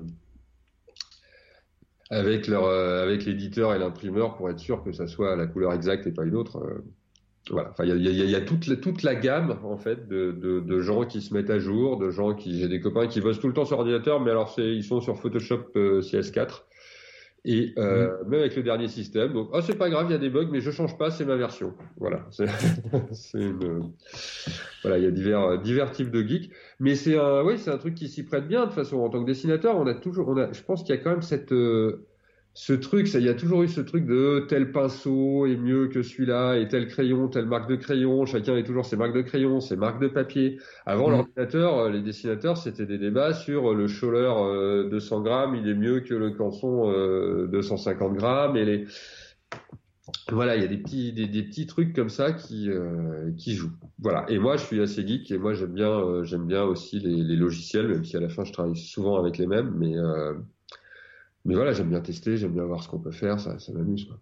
avec leur euh, avec l'éditeur et l'imprimeur pour être sûr que ça soit la couleur exacte et pas une autre. Euh, Voilà. Enfin, il y a, il y a, il y a toute, la, toute la gamme en fait de, de, de gens qui se mettent à jour, de gens qui, j'ai des copains qui bossent tout le temps sur ordinateur, mais alors c'est, ils sont sur Photoshop euh, C S quatre et euh, mmh. même avec le dernier système. Donc, oh c'est pas grave, il y a des bugs, mais je change pas, c'est ma version. Voilà. C'est, c'est une, voilà, il y a divers, divers types de geeks, mais c'est un, oui, c'est un truc qui s'y prête bien de toute façon. En tant que dessinateur, on a toujours, on a, je pense qu'il y a quand même cette euh, ce truc, ça, il y a toujours eu ce truc de tel pinceau est mieux que celui-là, et tel crayon, telle marque de crayon, chacun a toujours ses marques de crayon, ses marques de papier. Avant mmh. l'ordinateur, les dessinateurs, c'était des débats sur le Scholler euh, deux cents grammes, il est mieux que le Canson euh, deux cent cinquante grammes, et les... Voilà, il y a des petits, des, des petits trucs comme ça qui, euh, qui jouent. Voilà. Et moi, je suis assez geek, et moi, j'aime bien, euh, j'aime bien aussi les, les logiciels, même si à la fin, je travaille souvent avec les mêmes, mais, euh, Mais voilà, j'aime bien tester, j'aime bien voir ce qu'on peut faire, ça, ça m'amuse, quoi.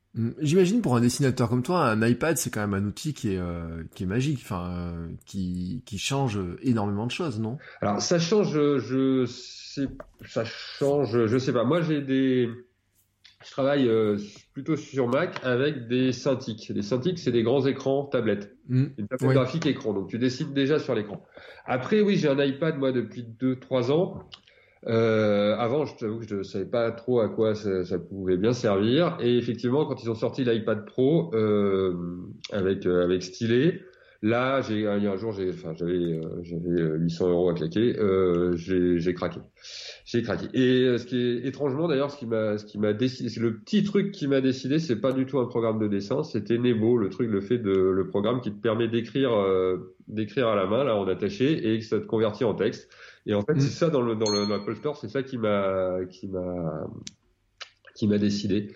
J'imagine pour un dessinateur comme toi, un iPad c'est quand même un outil qui est euh, qui est magique, enfin euh, qui qui change énormément de choses, non? Alors ça change, je sais, ça change, je sais pas. Moi j'ai des, je travaille euh, plutôt sur Mac avec des Cintiq. Les Cintiq c'est des grands écrans tablettes, Mmh. une tablette Oui. graphique écran. Donc tu dessines déjà sur l'écran. Après oui j'ai un iPad moi depuis deux trois ans. Euh, avant, je t'avoue que je ne savais pas trop à quoi ça, ça pouvait bien servir. Et effectivement, quand ils ont sorti l'iPad Pro euh, avec euh, avec stylet, là, j'ai il y a un jour, j'ai, enfin, j'avais euh, j'avais huit cents euros à claquer. Euh, j'ai j'ai craqué, j'ai craqué. Et euh, ce qui est étrangement d'ailleurs, ce qui m'a ce qui m'a décidé, c'est le petit truc qui m'a décidé, c'est pas du tout un programme de dessin, c'était Nebo, le truc, le fait de le programme qui te permet d'écrire euh, d'écrire à la main là en attaché et que ça te convertit en texte. Et en fait, Mmh. c'est ça dans le dans le dans l'Apple Store, c'est ça qui m'a qui m'a qui m'a décidé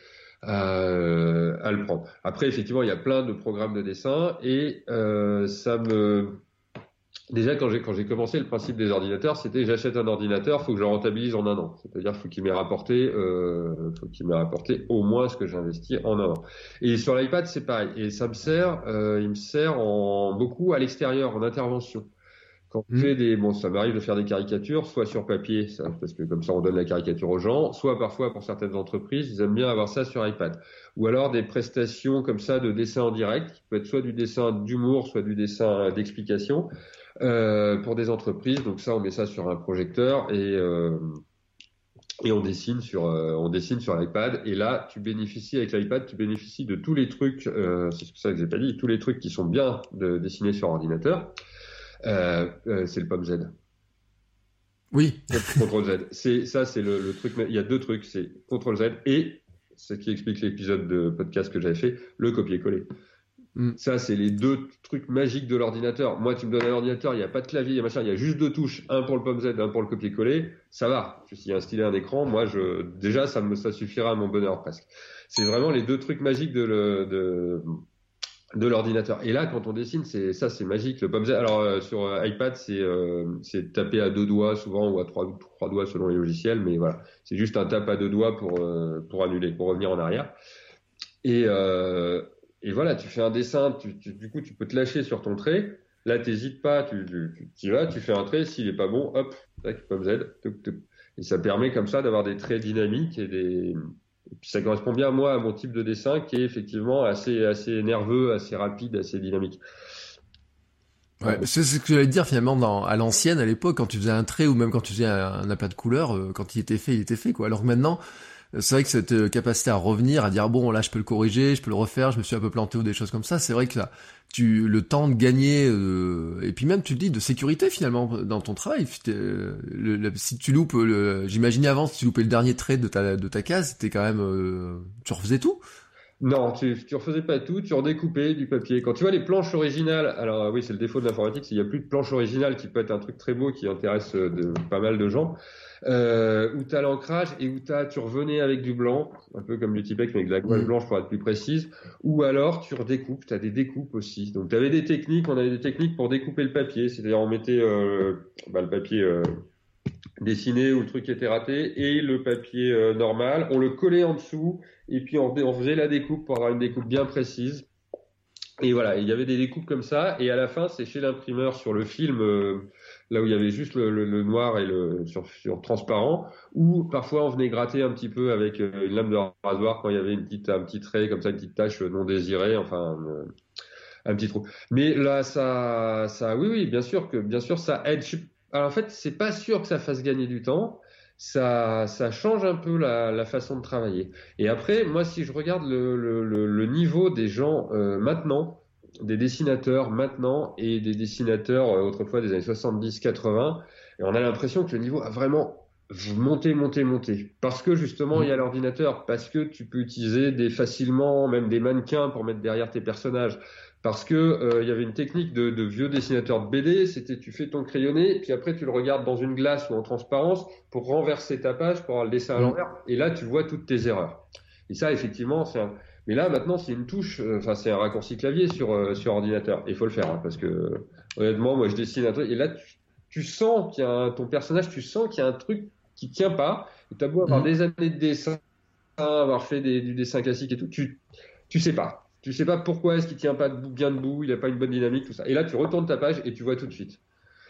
à, à le prendre. Après, effectivement, il y a plein de programmes de dessin et euh, ça me déjà quand j'ai quand j'ai commencé le principe des ordinateurs, c'était j'achète un ordinateur, faut que je le rentabilise en un an. C'est-à-dire faut qu'il m'ait rapporté euh, faut qu'il m'ait rapporté au moins ce que j'ai investi en un an. Et sur l'iPad, c'est pareil. Et ça me sert, euh, il me sert en beaucoup à l'extérieur, en intervention. Quand je Mmh. fais des, bon, ça m'arrive de faire des caricatures, soit sur papier, ça, parce que comme ça on donne la caricature aux gens, soit parfois pour certaines entreprises, ils aiment bien avoir ça sur iPad. Ou alors des prestations comme ça de dessin en direct, qui peut être soit du dessin d'humour, soit du dessin d'explication, euh, pour des entreprises. Donc ça, on met ça sur un projecteur et euh, et on dessine sur euh, on dessine sur l'iPad. Et là, tu bénéficies avec l'iPad, tu bénéficies de tous les trucs, euh, c'est ça que j'ai pas dit, tous les trucs qui sont bien de dessiner sur ordinateur. Euh, euh, c'est le P O M Z. Oui. contrôle Z. C'est, ça, c'est le, le truc. Il y a deux trucs. C'est contrôle Z et, ce qui explique l'épisode de podcast que j'avais fait, le copier-coller. Mmh. Ça, c'est les deux trucs magiques de l'ordinateur. Moi, tu me donnes un ordinateur, il n'y a pas de clavier, il y a machin, il y a juste deux touches, un pour le P O M Z, un pour le copier-coller. Ça va. S'il y a un stylet, un écran, moi, je, déjà, ça me, ça suffira à mon bonheur presque. C'est vraiment les deux trucs magiques de le, de, de l'ordinateur. Et là, quand on dessine, c'est ça, c'est magique. Le P O M Z. Alors euh, sur euh, iPad, c'est euh, c'est tapé à deux doigts souvent ou à trois, trois doigts selon les logiciels, mais voilà, c'est juste un tap à deux doigts pour euh, pour annuler, pour revenir en arrière. Et euh, et voilà, tu fais un dessin, tu, tu, du coup, tu peux te lâcher sur ton trait. Là, t'hésites pas, tu tu tu y vas, tu fais un trait. S'il est pas bon, hop, tac, P O M Z, tuc, tuc. Et ça permet comme ça d'avoir des traits dynamiques et des et puis ça correspond bien moi à mon type de dessin qui est effectivement assez assez nerveux, assez rapide, assez dynamique. Ouais, c'est ce que j'allais te dire finalement dans, à l'ancienne, à l'époque, quand tu faisais un trait ou même quand tu faisais un, un aplat de couleur, euh, quand il était fait, il était fait quoi. Alors que maintenant, euh, c'est vrai que cette euh, capacité à revenir, à dire bon là je peux le corriger, je peux le refaire, je me suis un peu planté ou des choses comme ça, c'est vrai que là, tu le temps de gagner euh, et puis même tu te dis de sécurité finalement dans ton travail. Euh, le, le, si tu loupes, le, j'imaginais avant si tu loupais le dernier trait de ta de ta case, c'était quand même, euh, tu refaisais tout. Non, tu, tu refaisais pas tout, tu redécoupais du papier. Quand tu vois les planches originales, alors euh, oui, c'est le défaut de l'informatique, c'est qu'il n'y a plus de planche originale qui peut être un truc très beau qui intéresse euh, de, pas mal de gens, euh, où tu as l'ancrage et où t'as, tu revenais avec du blanc, un peu comme du Tipex mais avec de la gouache Mmh. blanche pour être plus précise, ou alors tu redécoupes, tu as des découpes aussi. Donc tu avais des techniques, on avait des techniques pour découper le papier, c'est-à-dire on mettait euh, bah, le papier... Euh, dessiné où le truc était raté et le papier euh, normal, on le collait en dessous et puis on, on faisait la découpe pour avoir une découpe bien précise. Et voilà, il y avait des découpes comme ça et à la fin c'est chez l'imprimeur sur le film euh, là où il y avait juste le, le, le noir et le sur, sur transparent, ou parfois on venait gratter un petit peu avec euh, une lame de rasoir quand il y avait une petite, un petit trait comme ça, une petite tache non désirée, enfin euh, un petit trou. Mais là ça ça oui oui bien sûr que bien sûr ça aide. Alors en fait, c'est pas sûr que ça fasse gagner du temps. Ça, ça change un peu la, la façon de travailler. Et après, moi, si je regarde le, le, le, le niveau des gens euh, maintenant, des dessinateurs maintenant et des dessinateurs euh, autrefois des années soixante-dix quatre-vingts, et on a l'impression que le niveau a vraiment monté, monté, monté. Parce que justement, il y a l'ordinateur, parce que tu peux utiliser des facilement, même des mannequins pour mettre derrière tes personnages. Parce que euh, il y avait une technique de, de vieux dessinateurs de B D, c'était tu fais ton crayonné, puis après tu le regardes dans une glace ou en transparence pour renverser ta page, pour avoir le dessin à l'envers, et là tu vois toutes tes erreurs. Et ça, effectivement, c'est un... Mais là, maintenant, c'est une touche, enfin, euh, c'est un raccourci clavier sur euh, sur ordinateur. Il faut le faire, hein, parce que euh, honnêtement, moi, je dessine un truc, et là, tu, tu sens qu'il y a un, ton personnage, tu sens qu'il y a un truc qui tient pas. Et t'as beau avoir Mmh. des années de dessin. avoir fait des, du dessin classique et tout, tu, tu sais pas. Tu sais pas pourquoi est-ce qu'il tient pas debout, bien debout, il a pas une bonne dynamique, tout ça. Et là, tu retournes ta page et tu vois tout de suite.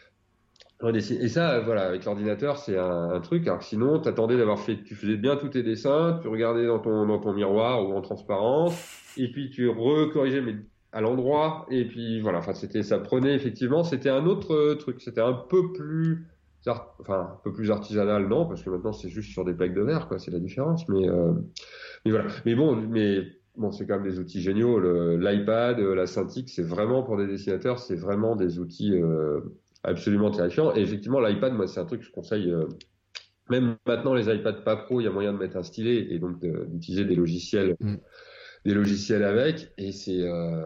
Et ça, voilà, avec l'ordinateur, c'est un, un truc. Alors que sinon, t'attendais d'avoir fait, tu faisais bien tous tes dessins, tu regardais dans ton, dans ton miroir ou en transparence, et puis tu recorrigeais, mais à l'endroit, et puis voilà. Enfin, c'était, ça prenait effectivement, c'était un autre euh, truc. C'était un peu plus, art, enfin, un peu plus artisanal, non, parce que maintenant c'est juste sur des plaques de verre, quoi. C'est la différence. Mais, euh, mais voilà. Mais bon, mais bon, c'est quand même des outils géniaux. Le, L'iPad, la Cintiq, c'est vraiment pour des dessinateurs, c'est vraiment des outils. Euh, absolument terrifiant. Et effectivement, l'iPad, moi, c'est un truc que je conseille. Euh, même maintenant, les iPads pas pro, il y a moyen de mettre un stylet et donc de, d'utiliser des logiciels, mm. des logiciels avec. Et c'est euh,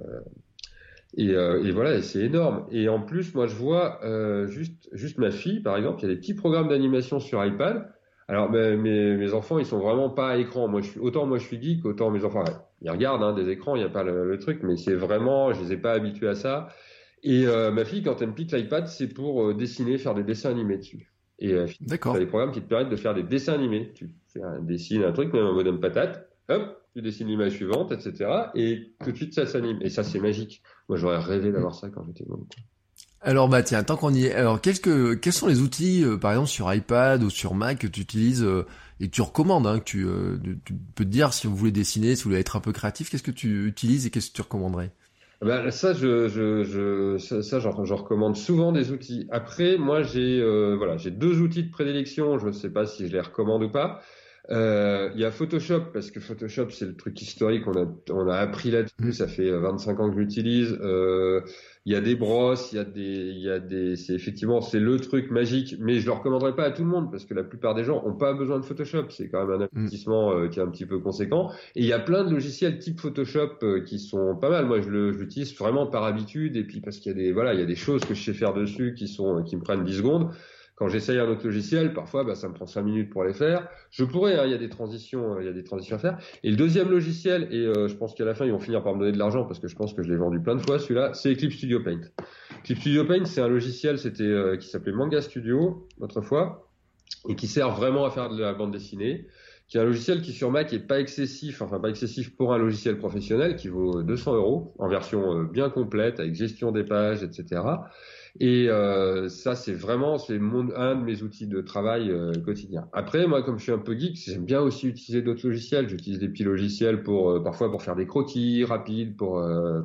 et, euh, et voilà, et c'est énorme. Et en plus, moi, je vois euh, juste juste ma fille, par exemple, il y a des petits programmes d'animation sur iPad. Alors, mes, mes, mes enfants, ils sont vraiment pas à écran. Moi, je suis autant moi, je suis geek, autant mes enfants, ouais, ils regardent hein, des écrans, il n'y a pas le, le truc, mais c'est vraiment, je les ai pas habitués à ça. Et euh, ma fille, quand elle me pique l'iPad, c'est pour euh, dessiner, faire des dessins animés dessus. Et euh, tu as des programmes qui te permettent de faire des dessins animés. Tu fais un, dessines un truc, même un bonhomme patate, hop, tu dessines l'image suivante, et cetera. Et tout de suite, ça s'anime. Et ça, c'est magique. Moi, j'aurais rêvé d'avoir ça quand j'étais môme. Alors bah tiens, tant qu'on y est, alors qu'est-ce que quels sont les outils, euh, par exemple sur iPad ou sur Mac que tu utilises euh, et que tu recommandes, hein, que tu, euh, tu peux te dire si vous voulez dessiner, si vous voulez être un peu créatif, qu'est-ce que tu utilises et qu'est-ce que tu recommanderais? Ben, ça, je, je, je, ça, ça j'en, j'en recommande souvent des outils. Après, moi, j'ai, euh, voilà, j'ai deux outils de prédilection. Je ne sais pas si je les recommande ou pas. Euh, il y a Photoshop, parce que Photoshop, c'est le truc historique. On a, on a appris là-dessus. Ça fait vingt-cinq ans que j'utilise. Euh, il y a des brosses, il y a des, il y a des, c'est effectivement, c'est le truc magique. Mais je le recommanderais pas à tout le monde, parce que la plupart des gens ont pas besoin de Photoshop. C'est quand même un investissement euh, qui est un petit peu conséquent. Et il y a plein de logiciels type Photoshop euh, qui sont pas mal. Moi, je, le, je l'utilise vraiment par habitude. Et puis parce qu'il y a des, voilà, il y a des choses que je sais faire dessus qui sont, qui me prennent dix secondes. Quand j'essaye un autre logiciel, parfois, bah, ça me prend cinq minutes pour les faire. Je pourrais, hein, il y a des transitions, il y a des transitions à faire. Et le deuxième logiciel, et euh, je pense qu'à la fin, ils vont finir par me donner de l'argent parce que je pense que je l'ai vendu plein de fois, celui-là, c'est Eclipse Studio Paint. Eclipse Studio Paint, c'est un logiciel, c'était euh, qui s'appelait Manga Studio, autrefois, et qui sert vraiment à faire de la bande dessinée, qui est un logiciel qui sur Mac est pas excessif, enfin pas excessif pour un logiciel professionnel, qui vaut deux cents euros, en version euh, bien complète, avec gestion des pages, et cetera. Et euh, ça, c'est vraiment c'est mon, un de mes outils de travail euh, quotidien. Après, moi, comme je suis un peu geek, j'aime bien aussi utiliser d'autres logiciels. J'utilise des petits logiciels pour euh, parfois pour faire des croquis rapides. Pour euh,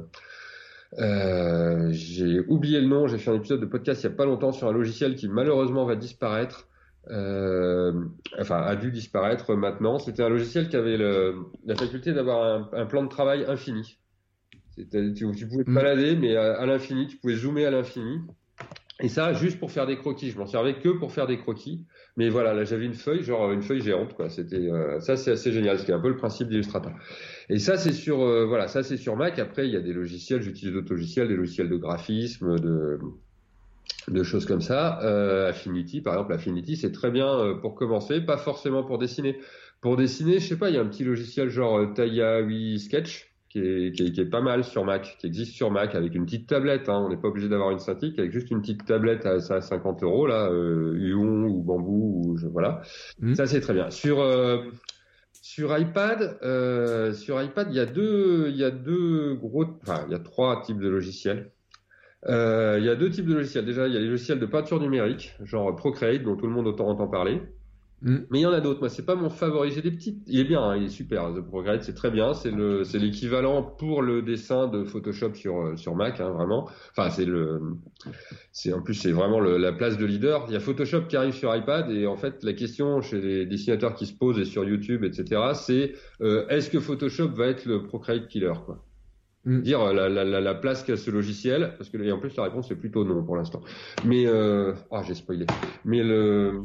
euh, j'ai oublié le nom. J'ai fait un épisode de podcast il y a pas longtemps sur un logiciel qui malheureusement va disparaître. Euh, enfin, a dû disparaître maintenant. C'était un logiciel qui avait le, la faculté d'avoir un, un plan de travail infini. Tu, tu pouvais te balader, mais à, à l'infini, tu pouvais zoomer à l'infini. Et ça, juste pour faire des croquis. Je m'en servais que pour faire des croquis. Mais voilà, là, j'avais une feuille, genre une feuille géante, quoi. C'était, euh, ça, c'est assez génial. C'était un peu le principe d'Illustrator. Et ça, c'est sur, euh, voilà, ça, c'est sur Mac. Après, il y a des logiciels, j'utilise d'autres logiciels, des logiciels de graphisme, de, de choses comme ça. Euh, Affinity, par exemple, Affinity, c'est très bien euh, pour commencer, pas forcément pour dessiner. Pour dessiner, je sais pas, il y a un petit logiciel genre euh, Tayawi Sketch. Qui est, qui, est, qui est pas mal sur Mac, qui existe sur Mac avec une petite tablette. Hein. On n'est pas obligé d'avoir une Cintiq, avec juste une petite tablette à, à cinquante euros là, euh, Uon ou Bamboo ou je, voilà. Mmh. Ça c'est très bien. Sur euh, sur iPad, euh, sur iPad, il y a deux, il y a deux gros, enfin il y a trois types de logiciels. Euh, il y a deux types de logiciels. Déjà, il y a les logiciels de peinture numérique, genre Procreate, dont tout le monde entend, entend parler. Mm. Mais il y en a d'autres. Moi, c'est pas mon favori. J'ai des petites. Il est bien, hein, il est super. The Procreate, c'est très bien. C'est le, c'est l'équivalent pour le dessin de Photoshop sur sur Mac, hein, vraiment. Enfin, c'est le, c'est en plus c'est vraiment le, la place de leader. Il y a Photoshop qui arrive sur iPad et en fait, la question chez les dessinateurs qui se posent et sur YouTube, et cetera, c'est euh, est-ce que Photoshop va être le Procreate killer, quoi? Mm. Dire la, la, la, la place qu'a ce logiciel, parce que et en plus la réponse est plutôt non pour l'instant. Mais euh, ah, j'ai spoilé. Mais le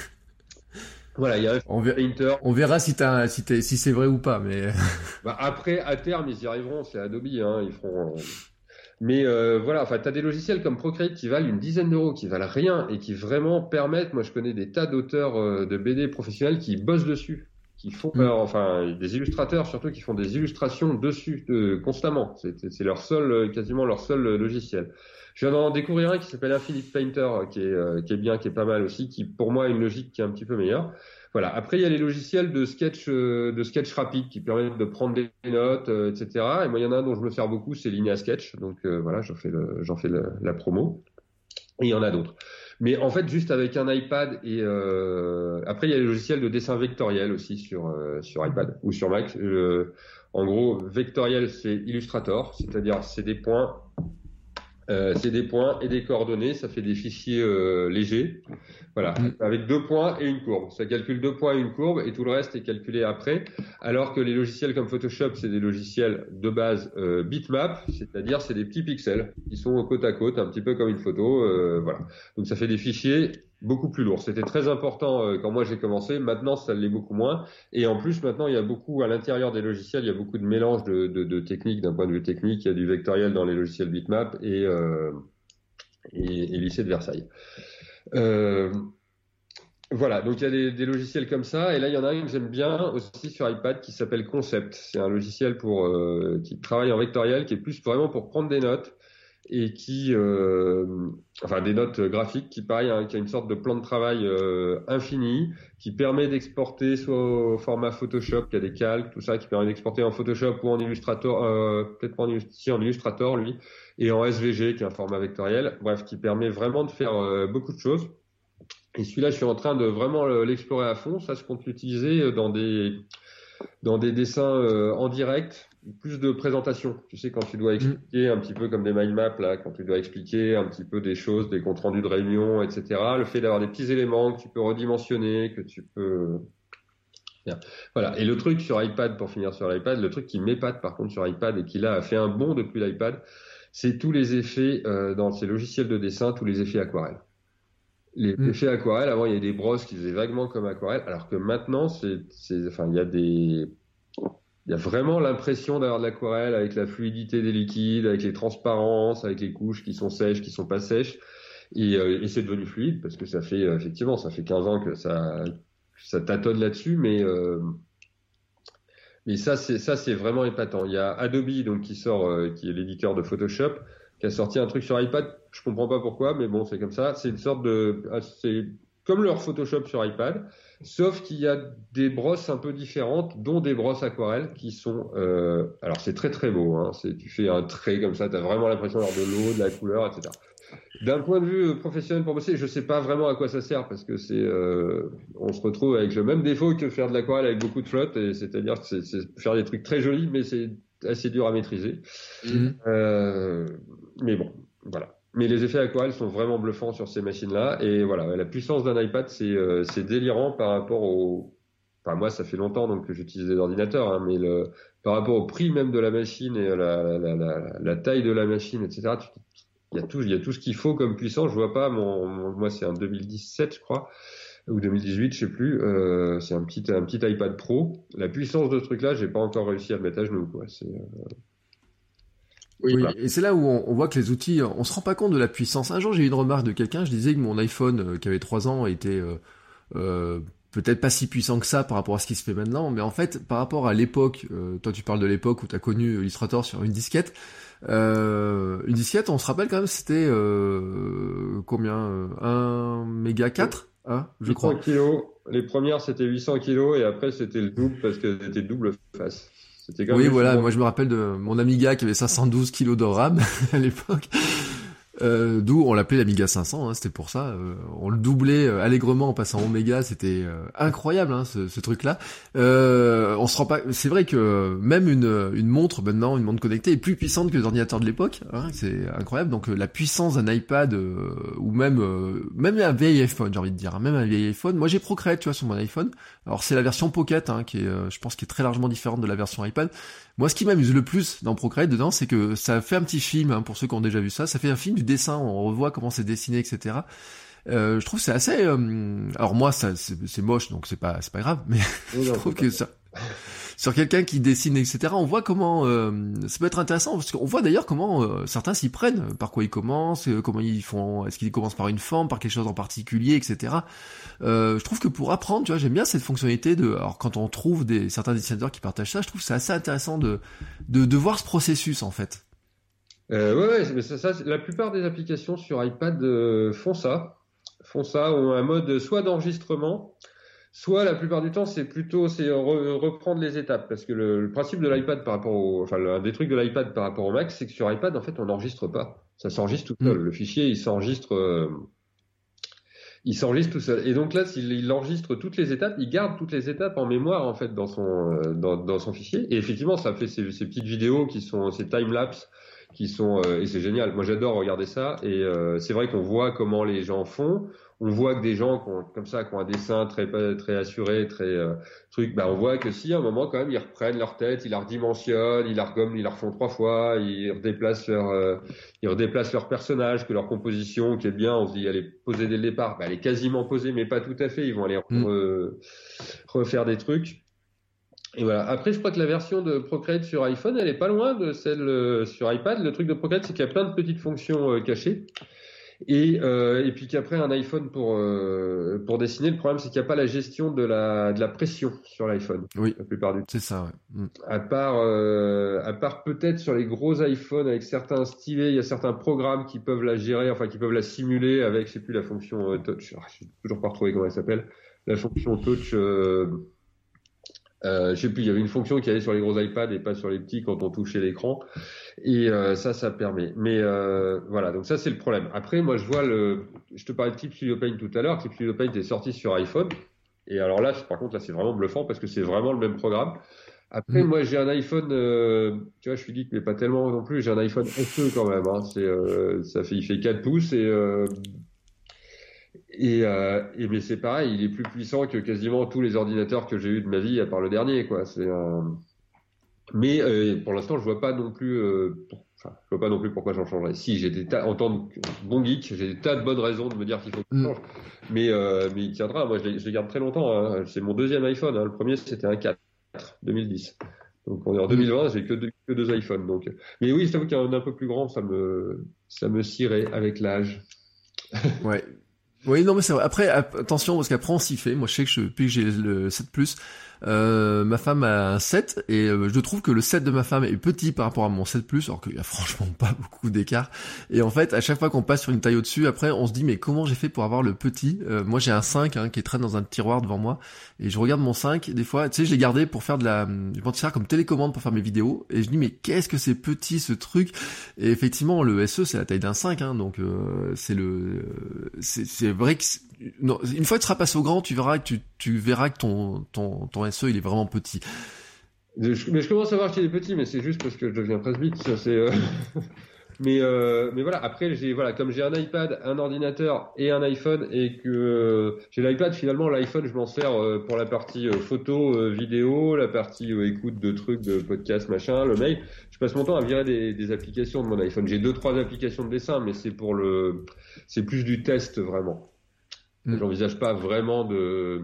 Voilà, il y a on, verra, on verra si, t'as, si, t'es, si c'est vrai ou pas, mais bah après à terme ils y arriveront, c'est Adobe, hein, ils feront. Mais euh, voilà, enfin t'as des logiciels comme Procreate qui valent une dizaine d'euros, qui valent rien et qui vraiment permettent. Moi, je connais des tas d'auteurs euh, de B D professionnels qui bossent dessus qui font, mmh. alors, enfin, des illustrateurs surtout qui font des illustrations dessus euh, constamment. C'est, c'est leur seul, quasiment leur seul logiciel. Je viens d'en découvrir un qui s'appelle Infinite Painter, qui est, euh, qui est bien, qui est pas mal aussi, qui pour moi a une logique qui est un petit peu meilleure. Voilà. Après, il y a les logiciels de sketch, euh, de sketch rapide qui permettent de prendre des notes, euh, et cetera. Et moi, il y en a un dont je me sers beaucoup, c'est Linea Sketch. Donc euh, voilà, j'en fais, le, j'en fais le, la promo. Et il y en a d'autres. Mais en fait, juste avec un iPad et euh... après, il y a les logiciels de dessin vectoriel aussi sur euh, sur iPad ou sur Mac. Euh, en gros, vectoriel, c'est Illustrator, c'est-à-dire c'est des points. Euh, c'est des points et des coordonnées, ça fait des fichiers euh, légers, voilà, mmh. avec deux points et une courbe. Ça calcule deux points et une courbe et tout le reste est calculé après. Alors que les logiciels comme Photoshop, c'est des logiciels de base euh, bitmap, c'est-à-dire c'est des petits pixels qui sont côte à côte, un petit peu comme une photo, euh, voilà. Donc ça fait des fichiers beaucoup plus lourds. C'était très important euh, quand moi j'ai commencé. Maintenant, ça l'est beaucoup moins. Et en plus, maintenant, il y a beaucoup à l'intérieur des logiciels, il y a beaucoup de mélange de, de, de techniques d'un point de vue technique. Il y a du vectoriel dans les logiciels bitmap et euh, et, et lycée de Versailles. Euh, voilà, donc il y a des, des logiciels comme ça. Et là, il y en a un que j'aime bien aussi sur iPad qui s'appelle Concept. C'est un logiciel pour euh, qui travaille en vectoriel, qui est plus vraiment pour prendre des notes. Et qui, euh, enfin des notes graphiques qui, pareil, hein, qui a une sorte de plan de travail euh, infini, qui permet d'exporter soit au format Photoshop, qui a des calques, tout ça, qui permet d'exporter en Photoshop ou en Illustrator, euh, peut-être pas en, si, en Illustrator lui, et en S V G, qui est un format vectoriel, bref, qui permet vraiment de faire euh, beaucoup de choses. Et celui-là, je suis en train de vraiment l'explorer à fond. Ça, je compte l'utiliser dans des dans des dessins euh, en direct. Plus de présentation. Tu sais, quand tu dois expliquer mmh. un petit peu comme des mind maps, là, quand tu dois expliquer un petit peu des choses, des comptes rendus de réunion, et cetera. Le fait d'avoir des petits éléments que tu peux redimensionner, que tu peux... Bien. Voilà. Et le truc sur iPad, pour finir sur l'iPad, le truc qui m'épate par contre sur iPad et qui là a fait un bond depuis l'iPad, c'est tous les effets euh, dans ces logiciels de dessin, tous les effets aquarelle. Les mmh. effets aquarelle, avant il y avait des brosses qui faisaient vaguement comme aquarelle, alors que maintenant, c'est, c'est, enfin, il y a des... Il y a vraiment l'impression d'avoir de l'aquarelle avec la fluidité des liquides, avec les transparences, avec les couches qui sont sèches, qui sont pas sèches. Et, euh, et c'est devenu fluide parce que ça fait, euh, effectivement, ça fait quinze ans que ça, que ça tâtonne là-dessus. Mais, euh, mais ça, c'est, ça, c'est vraiment épatant. Il y a Adobe, donc, qui sort, euh, qui est l'éditeur de Photoshop, qui a sorti un truc sur iPad. Je comprends pas pourquoi, mais bon, c'est comme ça. C'est une sorte de, c'est comme leur Photoshop sur iPad. Sauf qu'il y a des brosses un peu différentes, dont des brosses aquarelles qui sont... Euh, alors c'est très très beau, hein, c'est, tu fais un trait comme ça, tu as vraiment l'impression d'avoir de l'eau, de la couleur, et cetera. D'un point de vue professionnel pour bosser, je sais pas vraiment à quoi ça sert parce que c'est, euh, on se retrouve avec le même défaut que faire de l'aquarelle avec beaucoup de flotte, et c'est-à-dire que c'est, c'est faire des trucs très jolis, mais c'est assez dur à maîtriser. Mmh. Euh, mais bon, voilà. Mais les effets aquarelles sont vraiment bluffants sur ces machines-là. Et voilà, la puissance d'un iPad, c'est, euh, c'est délirant par rapport au... Enfin, moi, ça fait longtemps donc, que j'utilise des ordinateurs, hein, mais le... par rapport au prix même de la machine et à la, la, la, la, la taille de la machine, et cetera, tu... il y a tout, il y a tout ce qu'il faut comme puissance. Je vois pas, mon, mon... moi, c'est un deux mille dix-sept, je crois, ou deux mille dix-huit, je sais plus. Euh, c'est un petit, un petit iPad Pro. La puissance de ce truc-là, j'ai pas encore réussi à le mettre à genoux, quoi. C'est... Euh... Oui, oui, et c'est là où on, on voit que les outils, on se rend pas compte de la puissance. Un jour, j'ai eu une remarque de quelqu'un, je disais que mon iPhone, euh, qui avait trois ans, était euh, euh, peut-être pas si puissant que ça par rapport à ce qui se fait maintenant, mais en fait, par rapport à l'époque, euh, toi tu parles de l'époque où tu as connu Illustrator sur une disquette, euh, une disquette, on se rappelle quand même, c'était euh, combien euh, un méga quatre, hein, je crois. huit cents kilos, les premières c'était huit cents kilos et après c'était le double parce qu'elles étaient double face. Oui, voilà, moi je me rappelle de mon Amiga qui avait cinq cent douze kilos de RAM à l'époque, euh, d'où on l'appelait l'Amiga cinq cents, hein, c'était pour ça, euh, on le doublait euh, allègrement en passant au méga, c'était euh, incroyable hein, ce, ce truc-là. Euh, on se rend pas, c'est vrai que même une, une montre maintenant, une montre connectée est plus puissante que les ordinateurs de l'époque, hein, c'est incroyable. Donc euh, la puissance d'un iPad euh, ou même euh, même un vieil iPhone, j'ai envie de dire, hein, même un vieil iPhone. Moi j'ai Procreate, tu vois, sur mon iPhone. Alors c'est la version Pocket, hein, qui est, euh, je pense, qui est très largement différente de la version iPad. Moi, ce qui m'amuse le plus dans Procreate dedans, c'est que ça fait un petit film, hein, pour ceux qui ont déjà vu ça, ça fait un film du dessin, on revoit comment c'est dessiné, et cetera. Euh, je trouve que c'est assez... Euh... Alors moi, ça, c'est, c'est moche, donc c'est pas, c'est pas grave, mais oui, je trouve que ça... Sur quelqu'un qui dessine, et cetera. On voit comment euh, ça peut être intéressant parce qu'on voit d'ailleurs comment euh, certains s'y prennent, par quoi ils commencent, euh, comment ils font, est-ce qu'ils commencent par une forme, par quelque chose en particulier, et cetera. Euh, je trouve que pour apprendre, tu vois, j'aime bien cette fonctionnalité de, alors quand on trouve des certains dessinateurs qui partagent ça, je trouve que c'est assez intéressant de de, de voir ce processus en fait. Euh, ouais, ouais, mais ça, ça, la plupart des applications sur iPad euh, font ça, font ça, ont un mode soit d'enregistrement. Soit la plupart du temps, c'est plutôt c'est re, reprendre les étapes parce que le, le principe de l'iPad par rapport au, enfin l'un des trucs de l'iPad par rapport au Mac, c'est que sur iPad en fait on n'enregistre pas, ça s'enregistre tout seul. Mmh. Le fichier il s'enregistre, euh, il s'enregistre tout seul. Et donc là, s'il il enregistre toutes les étapes, il garde toutes les étapes en mémoire en fait dans son euh, dans, dans son fichier. Et effectivement, ça fait ces, ces petites vidéos qui sont ces time lapse qui sont euh, et c'est génial. Moi j'adore regarder ça et euh, c'est vrai qu'on voit comment les gens font. On voit que des gens qui ont, comme ça, qui ont un dessin très très assuré, très euh, truc, bah on voit que si à un moment quand même ils reprennent leur tête, ils la redimensionnent, ils la regomment, ils la refont trois fois, ils redéplacent leur euh, ils redéplacent leur personnage, que leur composition qui est bien, on se dit elle est posée dès le départ, bah elle est quasiment posée mais pas tout à fait, ils vont aller mmh. re, refaire des trucs. Et voilà. Après, je crois que la version de Procreate sur iPhone, elle est pas loin de celle euh, sur iPad. Le truc de Procreate, c'est qu'il y a plein de petites fonctions euh, cachées. Et, euh, et puis qu'après un iPhone pour euh, pour dessiner, le problème c'est qu'il n'y a pas la gestion de la de la pression sur l'iPhone. Oui, la plupart du temps. C'est ça. Ouais. Mm. À part euh, à part peut-être sur les gros iPhones avec certains stylés, il y a certains programmes qui peuvent la gérer, enfin qui peuvent la simuler avec, je sais plus la fonction euh, touch. Ah, je sais toujours pas retrouvé comment elle s'appelle. La fonction touch. Euh, Euh, je sais plus, il y avait une fonction qui allait sur les gros iPads et pas sur les petits quand on touchait l'écran. Et euh, ça, ça permet. Mais euh, voilà, donc ça c'est le problème. Après, moi je vois le, je te parlais de Clip Studio Paint tout à l'heure. Clip Studio Paint est sorti sur iPhone. Et alors là, par contre, là c'est vraiment bluffant parce que c'est vraiment le même programme. Après, mmh. moi j'ai un iPhone, euh, tu vois, je suis geek mais pas tellement non plus. J'ai un iPhone S E quand même. Hein. C'est, euh, ça fait, il fait quatre pouces et euh, Et, euh, et mais c'est pareil, il est plus puissant que quasiment tous les ordinateurs que j'ai eu de ma vie, à part le dernier, quoi. C'est, euh... mais euh, pour l'instant, je vois pas non plus, euh, pour... enfin, je vois pas non plus pourquoi j'en changerais. Si j'ai des tas, en tant que bon geek, j'ai des tas de bonnes raisons de me dire qu'il faut que je change. Mais euh, mais il tiendra. Moi, je les, je les garde très longtemps. Hein. C'est mon deuxième iPhone. Hein. Le premier, c'était un quatre, deux mille dix. Donc on est en deux mille vingt, j'ai que deux, que deux iPhones. Donc, mais oui, je t'avoue qu'un un peu plus grand, ça me ça me cirait avec l'âge. Ouais. Oui, non, mais c'est vrai. Après, attention, parce qu'après, on s'y fait. Moi, je sais que je, depuis que j'ai le sept plus, euh, ma femme a un sept, et euh, je trouve que le sept de ma femme est petit par rapport à mon sept plus, alors qu'il y a franchement pas beaucoup d'écart. Et en fait, à chaque fois qu'on passe sur une taille au-dessus, après, on se dit, mais comment j'ai fait pour avoir le petit? euh, Moi, j'ai un cinq, hein, qui est traîne dans un tiroir devant moi, et je regarde mon cinq, des fois, tu sais, je l'ai gardé pour faire de la, je m'en sers comme télécommande pour faire mes vidéos, et je dis, mais qu'est-ce que c'est petit, ce truc? Et effectivement, le S E, c'est la taille d'un cinq, hein, donc euh, c'est le, c'est, c'est vrai que non, une fois que tu seras passé au grand, tu verras que tu, tu verras que ton ton ton S E il est vraiment petit. Je, mais je commence à voir qu'il est petit, mais c'est juste parce que je deviens presbyte. Ça c'est. Euh... mais euh, mais voilà. Après j'ai voilà comme j'ai un iPad, un ordinateur et un iPhone et que euh, j'ai l'iPad finalement l'iPhone je m'en sers euh, pour la partie euh, photo, euh, vidéo, la partie euh, écoute de trucs, de podcasts, machin, le mail. Je passe mon temps à virer des, des applications de mon iPhone. J'ai deux trois applications de dessin, mais c'est pour le, c'est plus du test vraiment. Mm. J'envisage pas vraiment de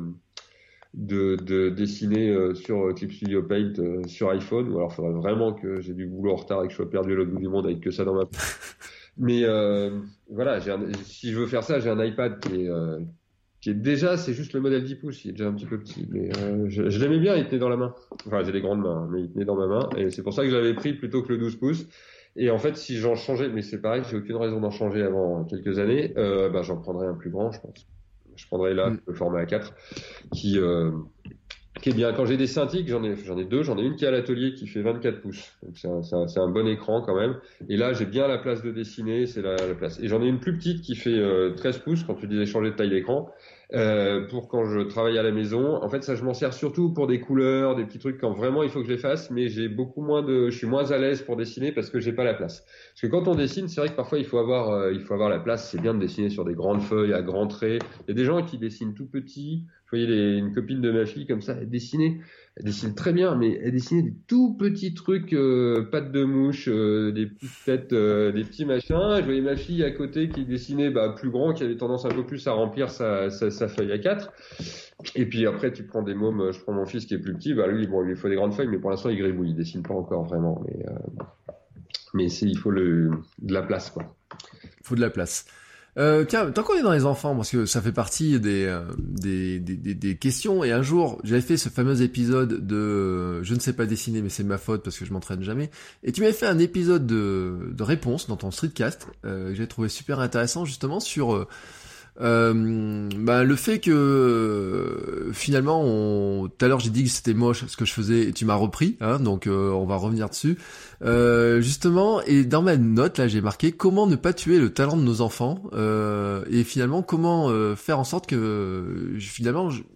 de, de dessiner euh, sur Clip Studio Paint euh, sur iPhone, ou alors il faudrait vraiment que j'ai du boulot en retard et que je sois perdu à l'autre bout du monde avec que ça dans ma mais euh, voilà, j'ai un, si je veux faire ça, j'ai un iPad qui est euh, qui est déjà, c'est juste le modèle dix pouces, il est déjà un petit peu petit, mais euh, je, je l'aimais bien, il tenait dans la main, enfin j'ai des grandes mains, mais il tenait dans ma main, et c'est pour ça que je l'avais pris plutôt que le douze pouces. Et en fait, si j'en changeais, mais c'est pareil, j'ai aucune raison d'en changer avant quelques années, euh, bah, j'en prendrais un plus grand, je pense. Je prendrais là mm. le format A quatre qui euh, qui est bien. Quand j'ai des Cintiq, j'en ai j'en ai deux, j'en ai une qui est à l'atelier qui fait vingt-quatre pouces. Donc c'est un, c'est un, c'est un bon écran quand même. Et là, j'ai bien la place de dessiner, c'est la, la place. Et j'en ai une plus petite qui fait euh, treize pouces quand tu disais changer de taille d'écran. Euh, pour quand je travaille à la maison. En fait, ça, je m'en sers surtout pour des couleurs, des petits trucs quand vraiment il faut que je les fasse, mais j'ai beaucoup moins de, je suis moins à l'aise pour dessiner parce que j'ai pas la place. Parce que quand on dessine, c'est vrai que parfois il faut avoir, euh, il faut avoir la place. C'est bien de dessiner sur des grandes feuilles à grands traits. Il y a des gens qui dessinent tout petit. Je voyais les, une copine de ma fille comme ça, elle dessinait Elle dessine très bien, mais elle dessinait des tout petits trucs, euh, pattes de mouche, euh, des petites têtes, euh, des petits machins. Je voyais ma fille à côté qui dessinait bah, plus grand, qui avait tendance un peu plus à remplir sa, sa, sa feuille à quatre. Et puis après, tu prends des mômes, je prends mon fils qui est plus petit, bah lui, bon, il lui faut des grandes feuilles, mais pour l'instant, il gribouille, il dessine pas encore vraiment. Mais, euh, mais c'est, il faut le, de la place, quoi. Il faut de la place. Euh, tiens, tant qu'on est dans les enfants, parce que ça fait partie des, euh, des, des, des, des questions, et un jour, j'avais fait ce fameux épisode de euh, je ne sais pas dessiner, mais c'est ma faute parce que je m'entraîne jamais, et tu m'avais fait un épisode de, de réponse dans ton streetcast, euh, que j'ai trouvé super intéressant, justement, sur euh, euh, bah, le fait que euh, finalement, on... tout à l'heure j'ai dit que c'était moche ce que je faisais, et tu m'as repris, hein, donc euh, on va revenir dessus. Euh, justement, et dans ma note là, j'ai marqué comment ne pas tuer le talent de nos enfants, euh, et finalement comment euh, faire en sorte que euh, finalement je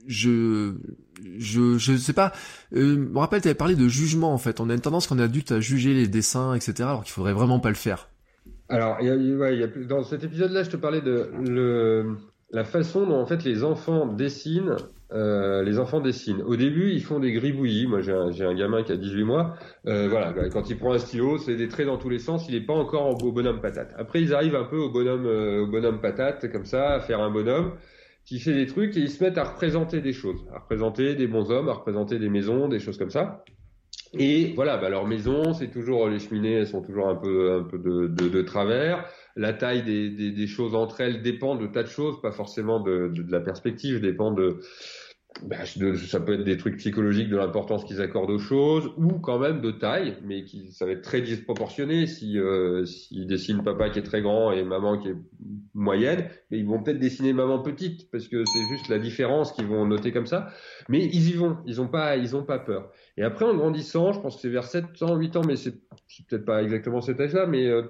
je je, je sais pas. Euh, je me rappelle, tu avais parlé de jugement en fait. On a une tendance quand on est adulte à juger les dessins, et cetera. Alors qu'il faudrait vraiment pas le faire. Alors, il y a, ouais, il y a, dans cet épisode-là, je te parlais de le, la façon dont en fait les enfants dessinent. Euh, les enfants dessinent. Au début, ils font des gribouillis. Moi, j'ai un, j'ai un gamin qui a dix-huit mois. Euh, voilà, quand il prend un stylo, c'est des traits dans tous les sens. Il n'est pas encore au bonhomme patate. Après, ils arrivent un peu au bonhomme, euh, au bonhomme patate, comme ça, à faire un bonhomme qui fait des trucs et ils se mettent à représenter des choses, à représenter des bonshommes, à représenter des maisons, des choses comme ça. Et voilà, bah leur maison, c'est toujours les cheminées, elles sont toujours un peu, un peu de, de, de travers. La taille des, des, des choses entre elles dépend de tas de choses, pas forcément de, de, de la perspective, dépend de, bah, de, ça peut être des trucs psychologiques, de l'importance qu'ils accordent aux choses, ou quand même de taille, mais qui, ça va être très disproportionné si, euh, s'ils dessinent papa qui est très grand et maman qui est moyenne, mais ils vont peut-être dessiner maman petite, parce que c'est juste la différence qu'ils vont noter comme ça. Mais ils y vont, ils ont pas, ils ont pas peur. Et après, en grandissant, je pense que c'est vers sept ans, huit ans, mais c'est, c'est peut-être pas exactement cet âge-là, mais euh,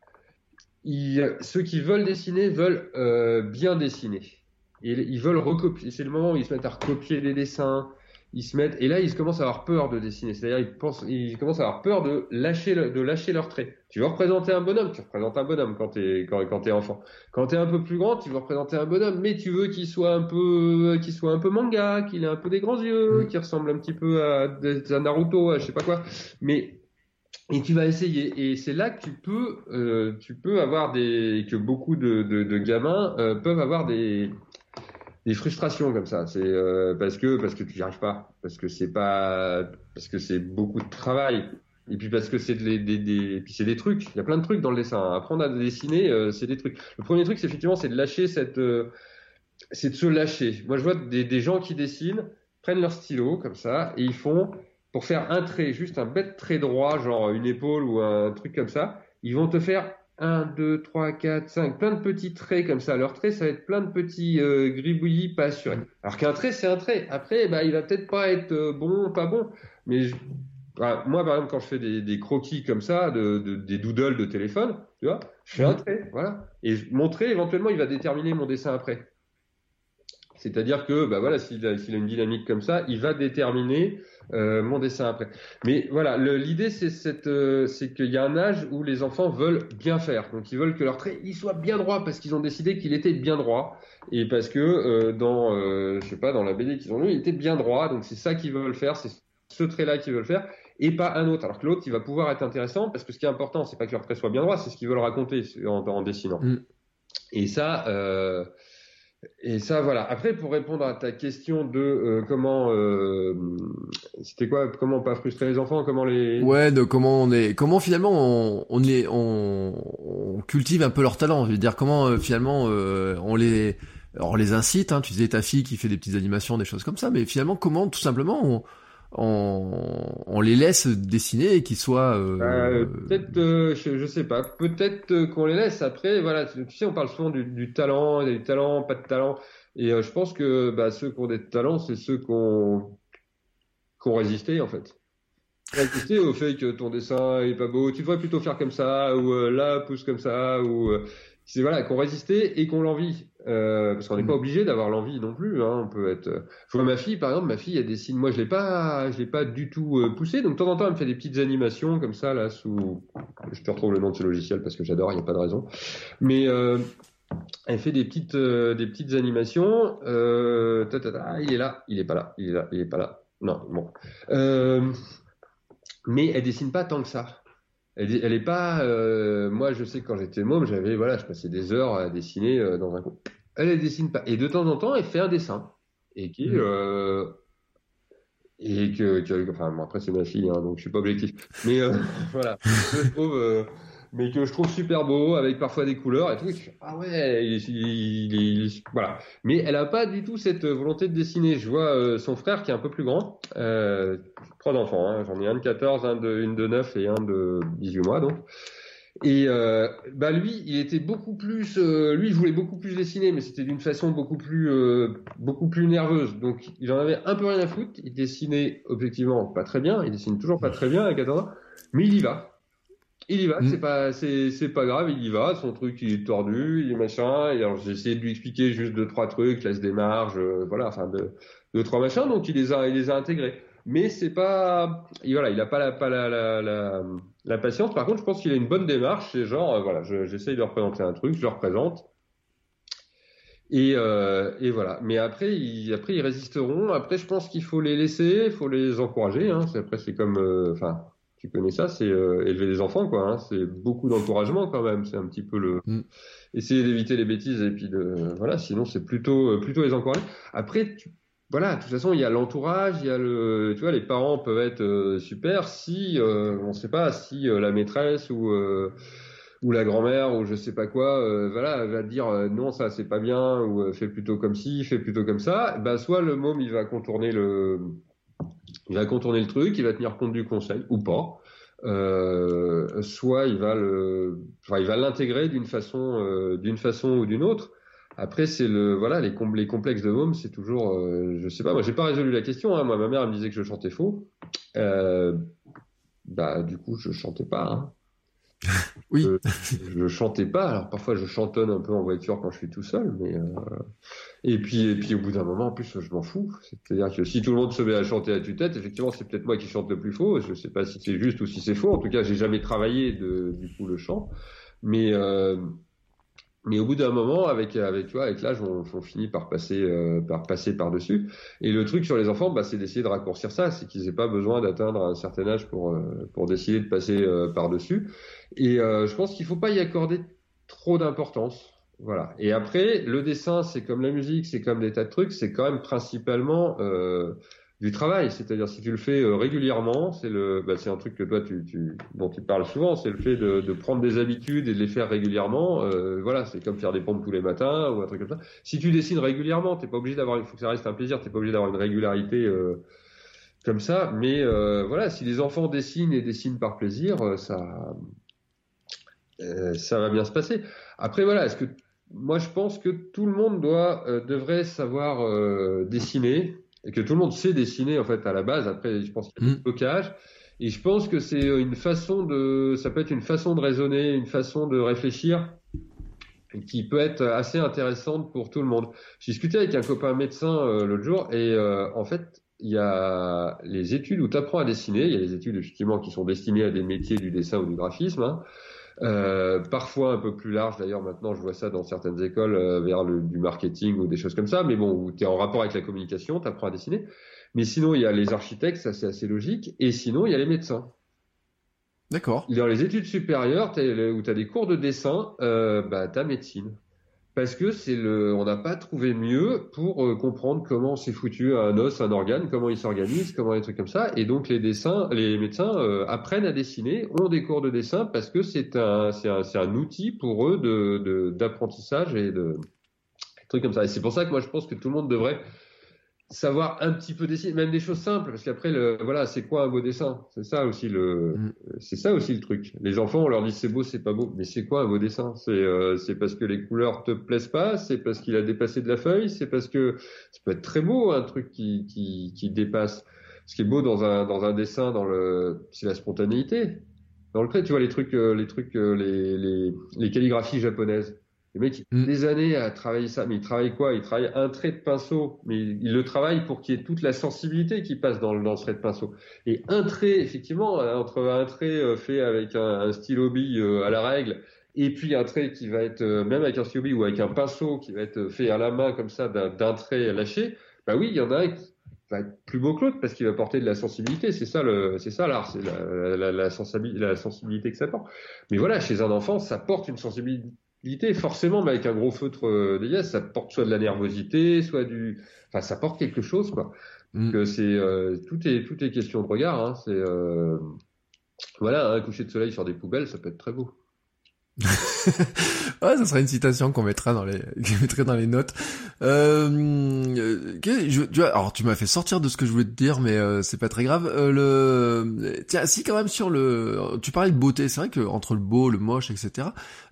ils, ceux qui veulent dessiner veulent euh, bien dessiner. Et ils veulent recopier. C'est le moment où ils se mettent à recopier les dessins. Ils se mettent, et là, ils commencent à avoir peur de dessiner. C'est-à-dire, ils pensent, ils commencent à avoir peur de lâcher, le, de lâcher leurs traits. Tu veux représenter un bonhomme, tu représentes un bonhomme quand t'es, quand, quand t'es enfant. Quand t'es un peu plus grand, tu veux représenter un bonhomme, mais tu veux qu'il soit un peu, qu'il soit un peu manga, qu'il ait un peu des grands yeux, mmh. qu'il ressemble un petit peu à, à Naruto, à je sais pas quoi. Mais, et tu vas essayer. Et c'est là que tu peux, euh, tu peux avoir des, que beaucoup de, de, de gamins euh, peuvent avoir des, des frustrations comme ça, c'est euh, parce que parce que tu n'y arrives pas, parce que c'est pas, parce que c'est beaucoup de travail, et puis parce que c'est des, des, des, et puis c'est des trucs. Il y a plein de trucs dans le dessin. Apprendre à dessiner, euh, c'est des trucs. Le premier truc, c'est effectivement, c'est de lâcher cette, euh, c'est de se lâcher. Moi, je vois des, des gens qui dessinent, prennent leur stylo comme ça et ils font pour faire un trait, juste un bête trait droit, genre une épaule ou un truc comme ça. Ils vont te faire un, deux, trois, quatre, cinq, plein de petits traits comme ça. Leur trait, ça va être plein de petits euh, gribouillis pas assurés. Alors qu'un trait, c'est un trait. Après, bah, il va peut-être pas être euh, bon, pas bon. Mais je... bah, moi, par exemple, quand je fais des, des croquis comme ça, de, de, des doodles de téléphone, tu vois, je fais un trait, voilà. Et mon trait, éventuellement, il va déterminer mon dessin après. C'est-à-dire que, bah voilà, s'il a, s'il a une dynamique comme ça, il va déterminer euh, mon dessin après. Mais voilà, le, l'idée c'est cette, euh, c'est qu'il y a un âge où les enfants veulent bien faire. Donc ils veulent que leur trait il soit bien droit parce qu'ils ont décidé qu'il était bien droit et parce que euh, dans, euh, je sais pas, dans la B D qu'ils ont lu, il était bien droit. Donc c'est ça qu'ils veulent faire, c'est ce trait-là qu'ils veulent faire et pas un autre. Alors que l'autre, il va pouvoir être intéressant parce que ce qui est important, c'est pas que leur trait soit bien droit, c'est ce qu'ils veulent raconter en, en dessinant. Mm. Et ça. Euh, Et ça, voilà. Après, pour répondre à ta question de euh, comment, euh, c'était quoi, comment pas frustrer les enfants, comment les. Ouais, de comment on est, comment finalement on, on les, on, on cultive un peu leur talent. Je veux dire, comment euh, finalement euh, on les, on les incite. Hein, tu disais ta fille qui fait des petites animations, des choses comme ça, mais finalement comment, tout simplement, on, on, on les laisse dessiner et qu'ils soient. Euh... Euh, peut-être, euh, je, je sais pas. Peut-être euh, qu'on les laisse. Après, voilà. Tu sais, on parle souvent du, du talent, des talents, pas de talent. Et euh, je pense que bah, ceux qui ont des talents, c'est ceux qui ont, qui ont résisté en fait. Résister au fait que ton dessin est pas beau. Tu devrais plutôt faire comme ça ou euh, là pousse comme ça ou. Euh, c'est voilà, qu'on résisté et qu'on l'envie. Euh, parce qu'on n'est mmh. pas obligé d'avoir l'envie non plus. Hein. On peut être. Je vois ma fille, par exemple, ma fille, elle dessine. Moi, je l'ai pas, je l'ai pas du tout euh, poussée. Donc, de temps en temps, elle me fait des petites animations comme ça, là, sous. Je te retrouve le nom de ce logiciel parce que j'adore. Il n'y a pas de raison. Mais euh, elle fait des petites, euh, des petites animations. Euh, ta, ta, ta, il est là, il est pas là, il est là, il est pas là. non, bon. Euh, mais elle dessine pas tant que ça. Elle, elle est pas. Euh, moi, je sais que quand j'étais môme, j'avais, voilà, je passais des heures à dessiner euh, dans un coin. Elle, elle dessine pas. Et de temps en temps, elle fait un dessin et qui, Mmh. euh, et que, que- enfin, bon, après c'est ma fille, hein, donc je suis pas objectif. Mais euh, voilà, je trouve, euh, mais que je trouve super beau, avec parfois des couleurs et tout. Et je fais, ah ouais, il, est- il, est- il est- voilà. Mais elle a pas du tout cette volonté de dessiner. Je vois euh, son frère qui est un peu plus grand, euh, trois enfants, hein, j'en ai un de quatorze, un de, une de neuf et un de dix-huit mois, donc. Et euh, bah lui, il était beaucoup plus, euh, lui, il voulait beaucoup plus dessiner, mais c'était d'une façon beaucoup plus, euh, beaucoup plus nerveuse. Donc, il en avait un peu rien à foutre. Il dessinait objectivement pas très bien. Il dessine toujours pas très bien à quatorze ans, mais il y va. Il y va. Mmh. C'est pas, c'est, c'est pas grave. Il y va. Son truc, il est tordu, il est machin. Et alors, j'ai essayé de lui expliquer juste deux trois trucs, laisse des marges, euh, voilà, enfin deux, deux trois machins. Donc, il les a, il les a intégrés. Mais c'est pas, et voilà, il a pas la, pas la, la, la la patience. Par contre, je pense qu'il a une bonne démarche. C'est genre, euh, voilà, je, j'essaye de représenter un truc, je le représente. Et, euh, et voilà. Mais après, ils, après, ils résisteront. Après, je pense qu'il faut les laisser, il faut les encourager. Hein. C'est, après, c'est comme, euh, enfin, tu connais ça, c'est euh, élever des enfants, quoi. Hein. C'est beaucoup d'encouragement quand même. C'est un petit peu le Mmh. essayer d'éviter les bêtises et puis de, voilà. Sinon, c'est plutôt, euh, plutôt les encourager. Après, tu, voilà. De toute façon, il y a l'entourage, il y a le, tu vois, les parents peuvent être euh, super si, euh, on sait pas, si euh, la maîtresse ou euh, ou la grand-mère ou je sais pas quoi, euh, voilà, va dire euh, non, ça c'est pas bien, ou euh, fais plutôt comme ci, fais plutôt comme ça. Bah soit le môme il va contourner le, il va contourner le truc, il va tenir compte du conseil ou pas. Euh, soit il va le, enfin, il va l'intégrer d'une façon, euh, d'une façon ou d'une autre. Après c'est le, voilà, les, com- les complexes de môme, c'est toujours, euh, je sais pas, moi j'ai pas résolu la question. Hein. Moi ma mère elle me disait que je chantais faux. Euh, bah du coup je chantais pas. Hein. Oui. Euh, je chantais pas. Alors parfois je chantonne un peu en voiture quand je suis tout seul, mais euh, et puis et puis au bout d'un moment en plus je m'en fous. C'est-à-dire que si tout le monde se met à chanter à tue-tête, effectivement c'est peut-être moi qui chante le plus faux. Je sais pas si c'est juste ou si c'est faux. En tout cas j'ai jamais travaillé de du coup le chant, mais euh, mais au bout d'un moment, avec avec tu vois, avec l'âge, on, on finit par passer euh, par passer par dessus. Et le truc sur les enfants, bah, c'est d'essayer de raccourcir ça, c'est qu'ils aient pas besoin d'atteindre un certain âge pour euh, pour décider de passer euh, par dessus. Et euh, je pense qu'il faut pas y accorder trop d'importance. Voilà. Et après, le dessin, c'est comme la musique, c'est comme des tas de trucs, c'est quand même principalement euh, du travail. C'est-à-dire si tu le fais euh, régulièrement, c'est le, bah, c'est un truc que toi tu, tu dont tu parles souvent, c'est le fait de, de prendre des habitudes et de les faire régulièrement. Euh, voilà, c'est comme faire des pompes tous les matins ou un truc comme ça. Si tu dessines régulièrement, t'es pas obligé d'avoir, il faut que ça reste un plaisir, t'es pas obligé d'avoir une régularité euh, comme ça. Mais euh, voilà, si les enfants dessinent et dessinent par plaisir, euh, ça, euh, ça va bien se passer. Après voilà, est-ce que moi je pense que tout le monde doit euh, devrait savoir euh, dessiner et que tout le monde sait dessiner en fait à la base. Après, je pense qu'il y a Mmh. des blocages et je pense que c'est une façon de, ça peut être une façon de raisonner, une façon de réfléchir qui peut être assez intéressante pour tout le monde. J'ai discuté avec un copain médecin euh, l'autre jour et euh, en fait il y a les études où tu apprends à dessiner, il y a les études effectivement qui sont destinées à des métiers du dessin ou du graphisme. Hein. Euh, parfois un peu plus large d'ailleurs maintenant je vois ça dans certaines écoles euh, vers le, du marketing ou des choses comme ça, mais bon où tu es en rapport avec la communication, tu apprends à dessiner. Mais sinon il y a les architectes, ça c'est assez logique, et sinon il y a les médecins. D'accord. Dans les études supérieures t'as, où tu as des cours de dessin, euh, bah, tu as médecine. Parce que c'est le, on n'a pas trouvé mieux pour euh, comprendre comment c'est foutu un os, un organe, comment il s'organise, comment les trucs comme ça. Et donc les dessins, les médecins euh, apprennent à dessiner, ont des cours de dessin parce que c'est un, c'est un, c'est un outil pour eux de, de, d'apprentissage et de trucs comme ça. Et c'est pour ça que moi je pense que tout le monde devrait savoir un petit peu dessiner, même des choses simples, parce qu'après, le, voilà, c'est quoi un beau dessin? C'est ça aussi le, Mmh. c'est ça aussi le truc. Les enfants, on leur dit c'est beau, c'est pas beau, mais c'est quoi un beau dessin? C'est, euh, c'est parce que les couleurs te plaisent pas, c'est parce qu'il a dépassé de la feuille, c'est parce que ça peut être très beau un truc qui qui qui dépasse. Ce qui est beau dans un dans un dessin, dans le, c'est la spontanéité. Dans le trait, tu vois les trucs, euh, les trucs, euh, les les les calligraphies japonaises. Les mecs, ils Mmh. passent des années à travailler ça, mais ils travaillent quoi? Ils travaillent un trait de pinceau, mais ils le travaillent pour qu'il y ait toute la sensibilité qui passe dans le, dans le trait de pinceau. Et un trait, effectivement, entre un trait euh, fait avec un, un stylo bille euh, à la règle, et puis un trait qui va être, euh, même avec un stylo bille ou avec un pinceau qui va être fait à la main comme ça d'un, d'un trait lâché, bah oui, il y en a un va être plus beau que l'autre parce qu'il va porter de la sensibilité. C'est ça le, c'est ça l'art, c'est la, la, la, sensibilité, la sensibilité que ça porte. Mais voilà, chez un enfant, ça porte une sensibilité forcément, mais avec un gros feutre dégueulasse, ça porte soit de la nervosité, soit du, enfin, ça porte quelque chose, quoi. Mm. Donc, c'est euh, tout est tout est question de regard. Hein. C'est euh, voilà, un coucher de soleil sur des poubelles, ça peut être très beau. Ouais, ça serait une citation qu'on mettra dans les, qu'on mettrait dans les notes. Euh, je, tu vois, alors tu m'as fait sortir de ce que je voulais te dire, mais euh, c'est pas très grave. Euh, le, tiens, si quand même sur le, tu parlais de beauté, c'est vrai que entre le beau, le moche, et cetera.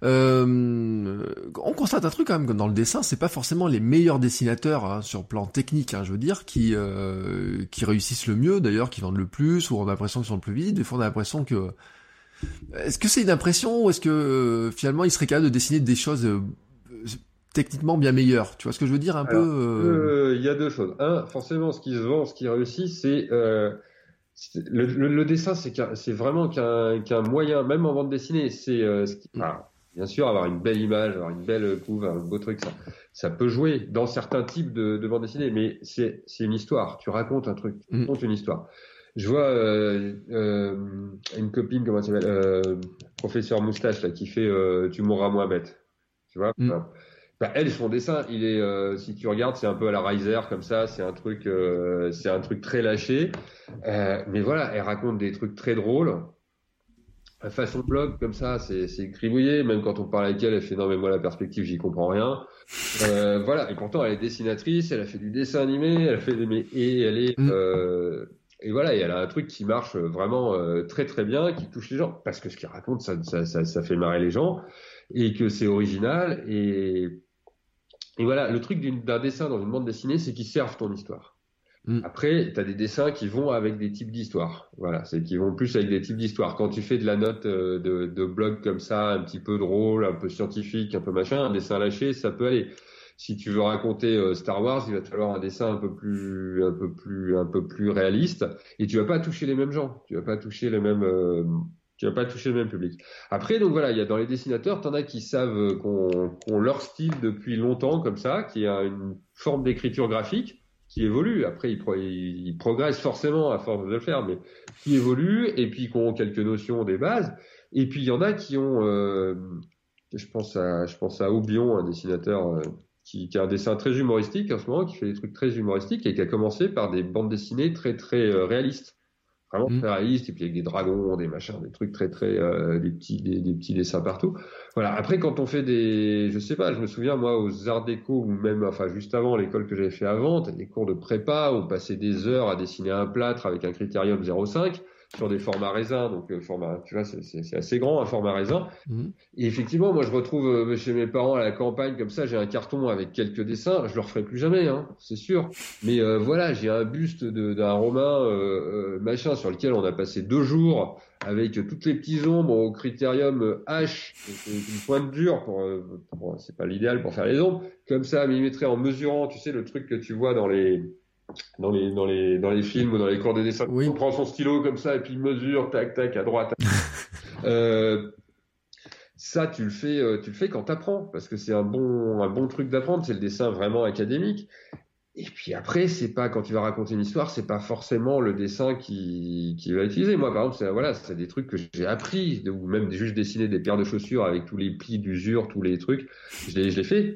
Euh, on constate un truc quand même que dans le dessin, c'est pas forcément les meilleurs dessinateurs hein, sur le plan technique, hein, je veux dire, qui euh, qui réussissent le mieux, d'ailleurs, qui vendent le plus, ou on a l'impression qu'ils sont le plus vite. Des fois, on a l'impression que est-ce que c'est une impression ou est-ce que euh, finalement il serait capable de dessiner des choses euh, techniquement bien meilleures? Tu vois ce que je veux dire un Alors, peu euh... Il euh, y a deux choses. Un, forcément, ce qui se vend, ce qui réussit, c'est, euh, c'est le, le, le dessin, c'est, qu'un, c'est vraiment qu'un, qu'un moyen, même en bande dessinée, c'est euh, ce qui, enfin, bien sûr, avoir une belle image, avoir une belle couve, un beau truc, ça, ça peut jouer dans certains types de, de bande dessinée, mais c'est, c'est une histoire. Tu racontes un truc, tu racontes mm. une histoire. Je vois euh, euh, une copine, comment elle s'appelle, euh, professeur moustache là, qui fait euh, Tu mourras moins bête. Tu vois. Mm. Enfin, bah, elle, son dessin, il est, euh, si tu regardes, c'est un peu à la Reiser comme ça. C'est un truc, euh, c'est un truc très lâché. Euh, mais voilà, elle raconte des trucs très drôles. Façon blog comme ça, c'est, c'est gribouillé. Même quand on parle avec elle, elle fait non mais moi la perspective, j'y comprends rien. Euh, voilà. Et pourtant, elle est dessinatrice. Elle a fait du dessin animé. Elle a fait des et elle est mm. euh, Et voilà, et elle a un truc qui marche vraiment euh, très très bien, qui touche les gens, parce que ce qu'elle raconte, ça, ça, ça, ça fait marrer les gens, et que c'est original. Et, et voilà, le truc d'une, d'un dessin dans une bande dessinée, c'est qu'ils servent ton histoire. Mm. Après, tu as des dessins qui vont avec des types d'histoires. Voilà, c'est qui vont plus avec des types d'histoires. Quand tu fais de la note euh, de, de blog comme ça, un petit peu drôle, un peu scientifique, un peu machin, un dessin lâché, ça peut aller. Si tu veux raconter euh, Star Wars, il va te falloir un dessin un peu plus, un peu plus, un peu plus réaliste. Et tu vas pas toucher les mêmes gens. Tu vas pas toucher les mêmes, euh, tu vas pas toucher le même public. Après, donc voilà, il y a dans les dessinateurs, t'en as qui savent qu'on, qu'on leur style depuis longtemps comme ça, qui a une forme d'écriture graphique qui évolue. Après, ils, pro- ils progressent forcément à force de le faire, mais qui évolue et puis qui ont quelques notions des bases. Et puis il y en a qui ont, euh, je pense à, je pense à Oubion, un dessinateur. Euh, Qui, qui a un dessin très humoristique en ce moment, qui fait des trucs très humoristiques et qui a commencé par des bandes dessinées très très euh, réalistes, vraiment mmh. très réalistes, et puis avec des dragons, des machins, des trucs très très, euh, des petits des, des petits dessins partout. Voilà. Après, quand on fait des, je sais pas, je me souviens moi aux Arts Déco ou même, enfin juste avant l'école que j'avais fait avant, t'as des cours de prépa où on passait des heures à dessiner un plâtre avec un critérium zéro virgule cinq sur des formats raisins, donc euh, format, tu vois, c'est, c'est, c'est assez grand un format raisin. Mmh. Et effectivement, moi je retrouve euh, chez mes parents à la campagne comme ça, j'ai un carton avec quelques dessins, je le referai plus jamais, hein, c'est sûr. Mais euh, voilà, j'ai un buste de, d'un Romain euh, euh, machin sur lequel on a passé deux jours avec toutes les petites ombres au critérium H, une pointe dure pour, pour, c'est pas l'idéal pour faire les ombres, comme ça, millimétré en mesurant, tu sais, le truc que tu vois dans les dans les dans les dans les films ou dans les cours de dessin, oui. On prend son stylo comme ça et puis il mesure tac tac à droite. euh, ça tu le fais tu le fais quand t'apprends parce que c'est un bon un bon truc d'apprendre, c'est le dessin vraiment académique. Et puis après c'est pas quand tu vas raconter une histoire, c'est pas forcément le dessin qui qui va utiliser. Moi par exemple c'est voilà c'est des trucs que j'ai appris ou même juste dessiner des paires de chaussures avec tous les plis d'usure, tous les trucs, je l'ai je l'ai fait.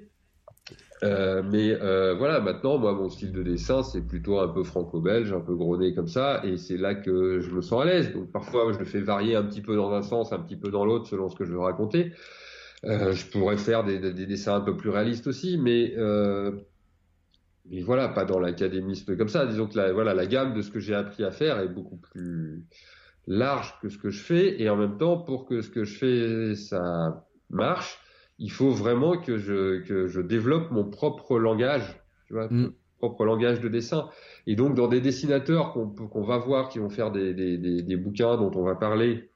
Euh, mais euh, voilà, maintenant, moi, mon style de dessin, c'est plutôt un peu franco-belge, un peu gros nez comme ça, et c'est là que je me sens à l'aise. Donc parfois, je le fais varier un petit peu dans un sens, un petit peu dans l'autre, selon ce que je veux raconter. Euh, je pourrais faire des, des, des dessins un peu plus réalistes aussi, mais euh, mais voilà, pas dans l'académisme comme ça. Disons que la, voilà, la gamme de ce que j'ai appris à faire est beaucoup plus large que ce que je fais, et en même temps, pour que ce que je fais, ça marche, il faut vraiment que je que je développe mon propre langage, tu vois, mm. mon propre langage de dessin. Et donc dans des dessinateurs qu'on qu'on va voir, qui vont faire des des des, des bouquins dont on va parler,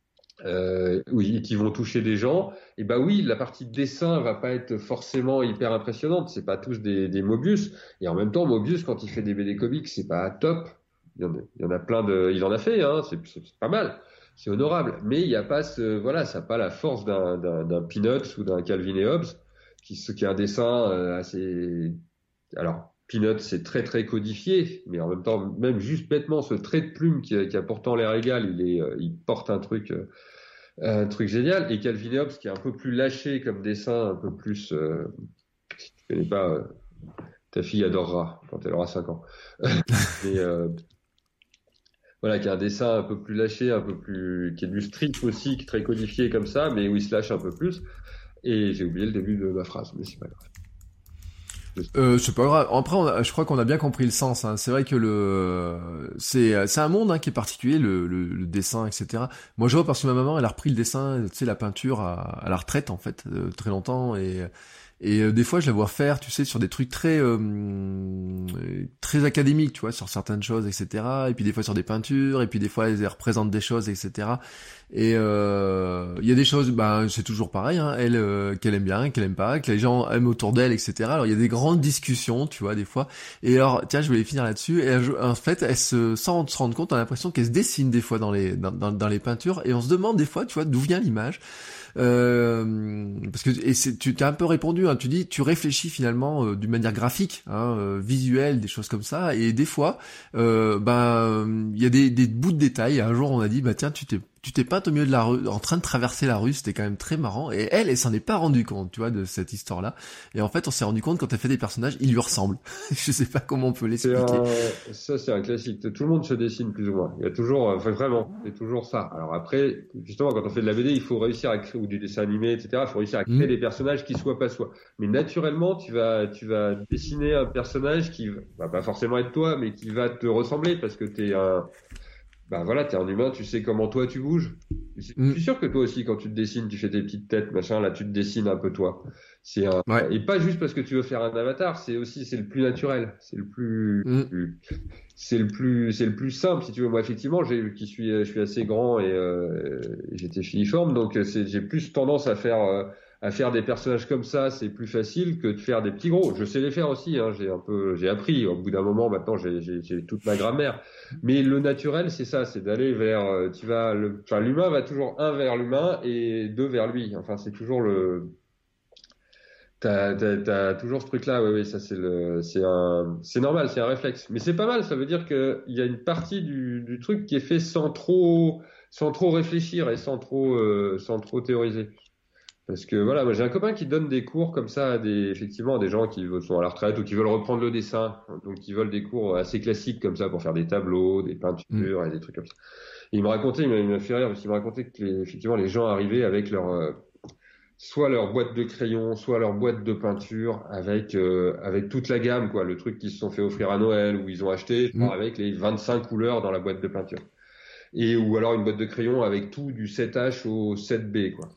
euh, oui, qui vont toucher des gens. Et ben oui, la partie dessin va pas être forcément hyper impressionnante. C'est pas tous des des Mobius. Et en même temps, Mobius quand il fait des B D comics, c'est pas top. Il y en a, il y en a plein de, il en a fait, hein. C'est c'est, c'est pas mal. C'est honorable, mais il n'y a pas ce, voilà, ça n'a pas la force d'un, d'un, d'un Peanuts ou d'un Calvin et Hobbes, qui, qui est un dessin euh, assez, alors, Peanuts, c'est très très codifié, mais en même temps, même juste bêtement, ce trait de plume qui a, qui a pourtant l'air égal, il est, euh, il porte un truc, euh, un truc génial. Et Calvin Hobbes, qui est un peu plus lâché comme dessin, un peu plus, euh, si tu connais pas, euh, ta fille adorera quand elle aura cinq ans. Mais euh, voilà, qui a un dessin un peu plus lâché, un peu plus, qui est du strip aussi, qui est très codifié comme ça, mais où il se lâche un peu plus. Et j'ai oublié le début de ma phrase, mais c'est pas grave. Euh, c'est pas grave. Après, on a, je crois qu'on a bien compris le sens. Hein. C'est vrai que le, c'est, c'est un monde hein, qui est particulier, le, le, le dessin, et cetera. Moi, je vois parce que ma maman, elle a repris le dessin, tu sais, la peinture à, à la retraite en fait, euh, très longtemps, et et euh, des fois, je la vois faire, tu sais, sur des trucs très euh, très académiques, tu vois, sur certaines choses, et cetera. Et puis des fois sur des peintures, et puis des fois, elle représente des choses, et cetera. Et euh, il y a des choses, bah c'est toujours pareil, hein, elle euh, qu'elle aime bien, qu'elle aime pas, que les gens aiment autour d'elle, et cetera. Alors il y a des grandes discussions, tu vois, des fois. Et alors tiens, je voulais finir là-dessus. Et elle, en fait, elle se sans se rendre compte, on a l'impression qu'elle se dessine des fois dans les dans, dans, dans les peintures, et on se demande des fois, tu vois, d'où vient l'image. Euh, parce que et c'est, tu t'as un peu répondu, hein, tu dis, tu réfléchis finalement euh, d'une manière graphique, hein, euh, visuelle, des choses comme ça, et des fois, euh, ben il y a des, des bouts de détails. Un jour, on a dit, bah tiens, tu t'es tu t'es peinte au milieu de la rue, en train de traverser la rue, c'était quand même très marrant. Et elle, elle s'en est pas rendue compte, tu vois, de cette histoire-là. Et en fait, on s'est rendu compte quand elle fait des personnages, ils lui ressemblent. Je sais pas comment on peut l'expliquer. C'est un... Ça, c'est un classique. Tout le monde se dessine plus ou moins. Il y a toujours, enfin vraiment, c'est toujours ça. Alors après, justement, quand on fait de la B D, il faut réussir à créer, ou du dessin animé, et cetera. Il faut réussir à créer mmh. des personnages qui soient pas soi. Mais naturellement, tu vas, tu vas dessiner un personnage qui va pas forcément être toi, mais qui va te ressembler parce que t'es un, bah voilà, t'es un humain, tu sais comment toi tu bouges. Je mm. suis sûr que toi aussi, quand tu te dessines, tu fais tes petites têtes, machin, là, tu te dessines un peu toi. C'est un... ouais. Et pas juste parce que tu veux faire un avatar, c'est aussi, c'est le plus naturel, c'est le plus, mm. plus... c'est le plus, c'est le plus simple, si tu veux. Moi, effectivement, j'ai, qui suis, je suis assez grand et euh, j'étais filiforme, donc c'est, j'ai plus tendance à faire, euh, à faire des personnages comme ça, c'est plus facile que de faire des petits gros. Je sais les faire aussi, hein, j'ai un peu, j'ai appris. Au bout d'un moment, maintenant, j'ai, j'ai, j'ai toute ma grammaire. Mais le naturel, c'est ça, c'est d'aller vers, tu vas, le, enfin, l'humain va toujours un vers l'humain et deux vers lui. Enfin, c'est toujours le, t'as, t'as, t'as toujours ce truc-là. Oui, oui, ça c'est le, c'est un, c'est normal, c'est un réflexe. Mais c'est pas mal. Ça veut dire que il y a une partie du, du truc qui est fait sans trop, sans trop réfléchir et sans trop, euh, sans trop théoriser. Parce que voilà, moi j'ai un copain qui donne des cours comme ça à des, effectivement, à des gens qui sont à la retraite ou qui veulent reprendre le dessin, donc qui veulent des cours assez classiques comme ça pour faire des tableaux, des peintures mmh. et des trucs comme ça. Et il me racontait, il m'a, il m'a fait rire parce qu'il me racontait que les, effectivement les gens arrivaient avec leur, euh, soit leur boîte de crayons, soit leur boîte de peinture, avec euh, avec toute la gamme quoi, le truc qu'ils se sont fait offrir à Noël ou ils ont acheté, mmh. avec les vingt-cinq couleurs dans la boîte de peinture, et ou alors une boîte de crayons avec tout du sept H au sept B quoi.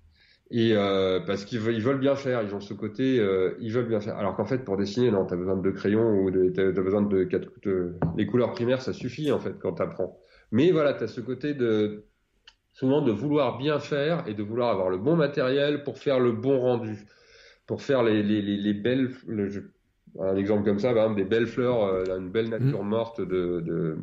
Et euh, parce qu'ils veulent, ils veulent bien faire, ils ont ce côté, euh, ils veulent bien faire. Alors qu'en fait, pour dessiner, non, t'as besoin de deux crayons ou de, t'as, t'as besoin de quatre, de, les couleurs primaires, ça suffit en fait quand t'apprends. Mais voilà, t'as ce côté de souvent de vouloir bien faire et de vouloir avoir le bon matériel pour faire le bon rendu, pour faire les les les, les belles. Le, je, un exemple comme ça, par exemple, des belles fleurs, euh, une belle nature morte de de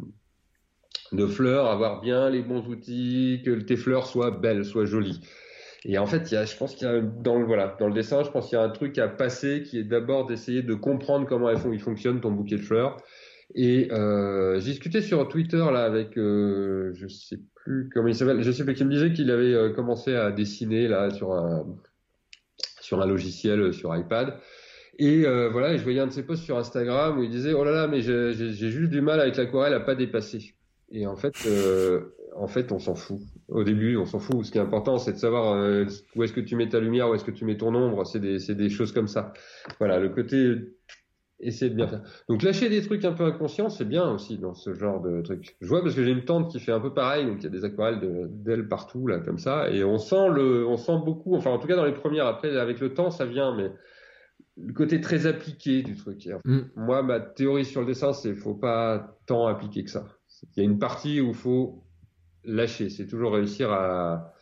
de fleurs, avoir bien les bons outils, que tes fleurs soient belles, soient jolies. Et en fait, il y a, je pense qu'il y a dans le voilà, dans le dessin, je pense qu'il y a un truc à passer qui est d'abord d'essayer de comprendre comment elles font, il fonctionne ton bouquet de fleurs. Et euh, j'ai discuté sur Twitter là avec, euh, je sais plus comment il s'appelle, je sais plus qui me disait qu'il avait euh, commencé à dessiner là sur un sur un logiciel sur iPad. Et euh, voilà, et je voyais un de ses posts sur Instagram où il disait oh là là, mais j'ai, j'ai, j'ai juste du mal avec l'aquarelle à pas dépasser. Et en fait, euh, en fait, on s'en fout. Au début, on s'en fout. Ce qui est important, c'est de savoir euh, où est-ce que tu mets ta lumière, où est-ce que tu mets ton ombre. C'est des, c'est des choses comme ça. Voilà, le côté essayer de bien faire. Donc lâcher des trucs un peu inconscients, c'est bien aussi dans ce genre de truc. Je vois parce que j'ai une tante qui fait un peu pareil, donc il y a des aquarelles de, d'elle partout là comme ça, et on sent le, on sent beaucoup. Enfin, en tout cas dans les premières. Après, avec le temps, ça vient, mais le côté très appliqué du truc. Mm. Moi, ma théorie sur le dessin, c'est faut pas tant appliquer que ça. Il y a une partie où il faut lâcher. C'est toujours réussir à,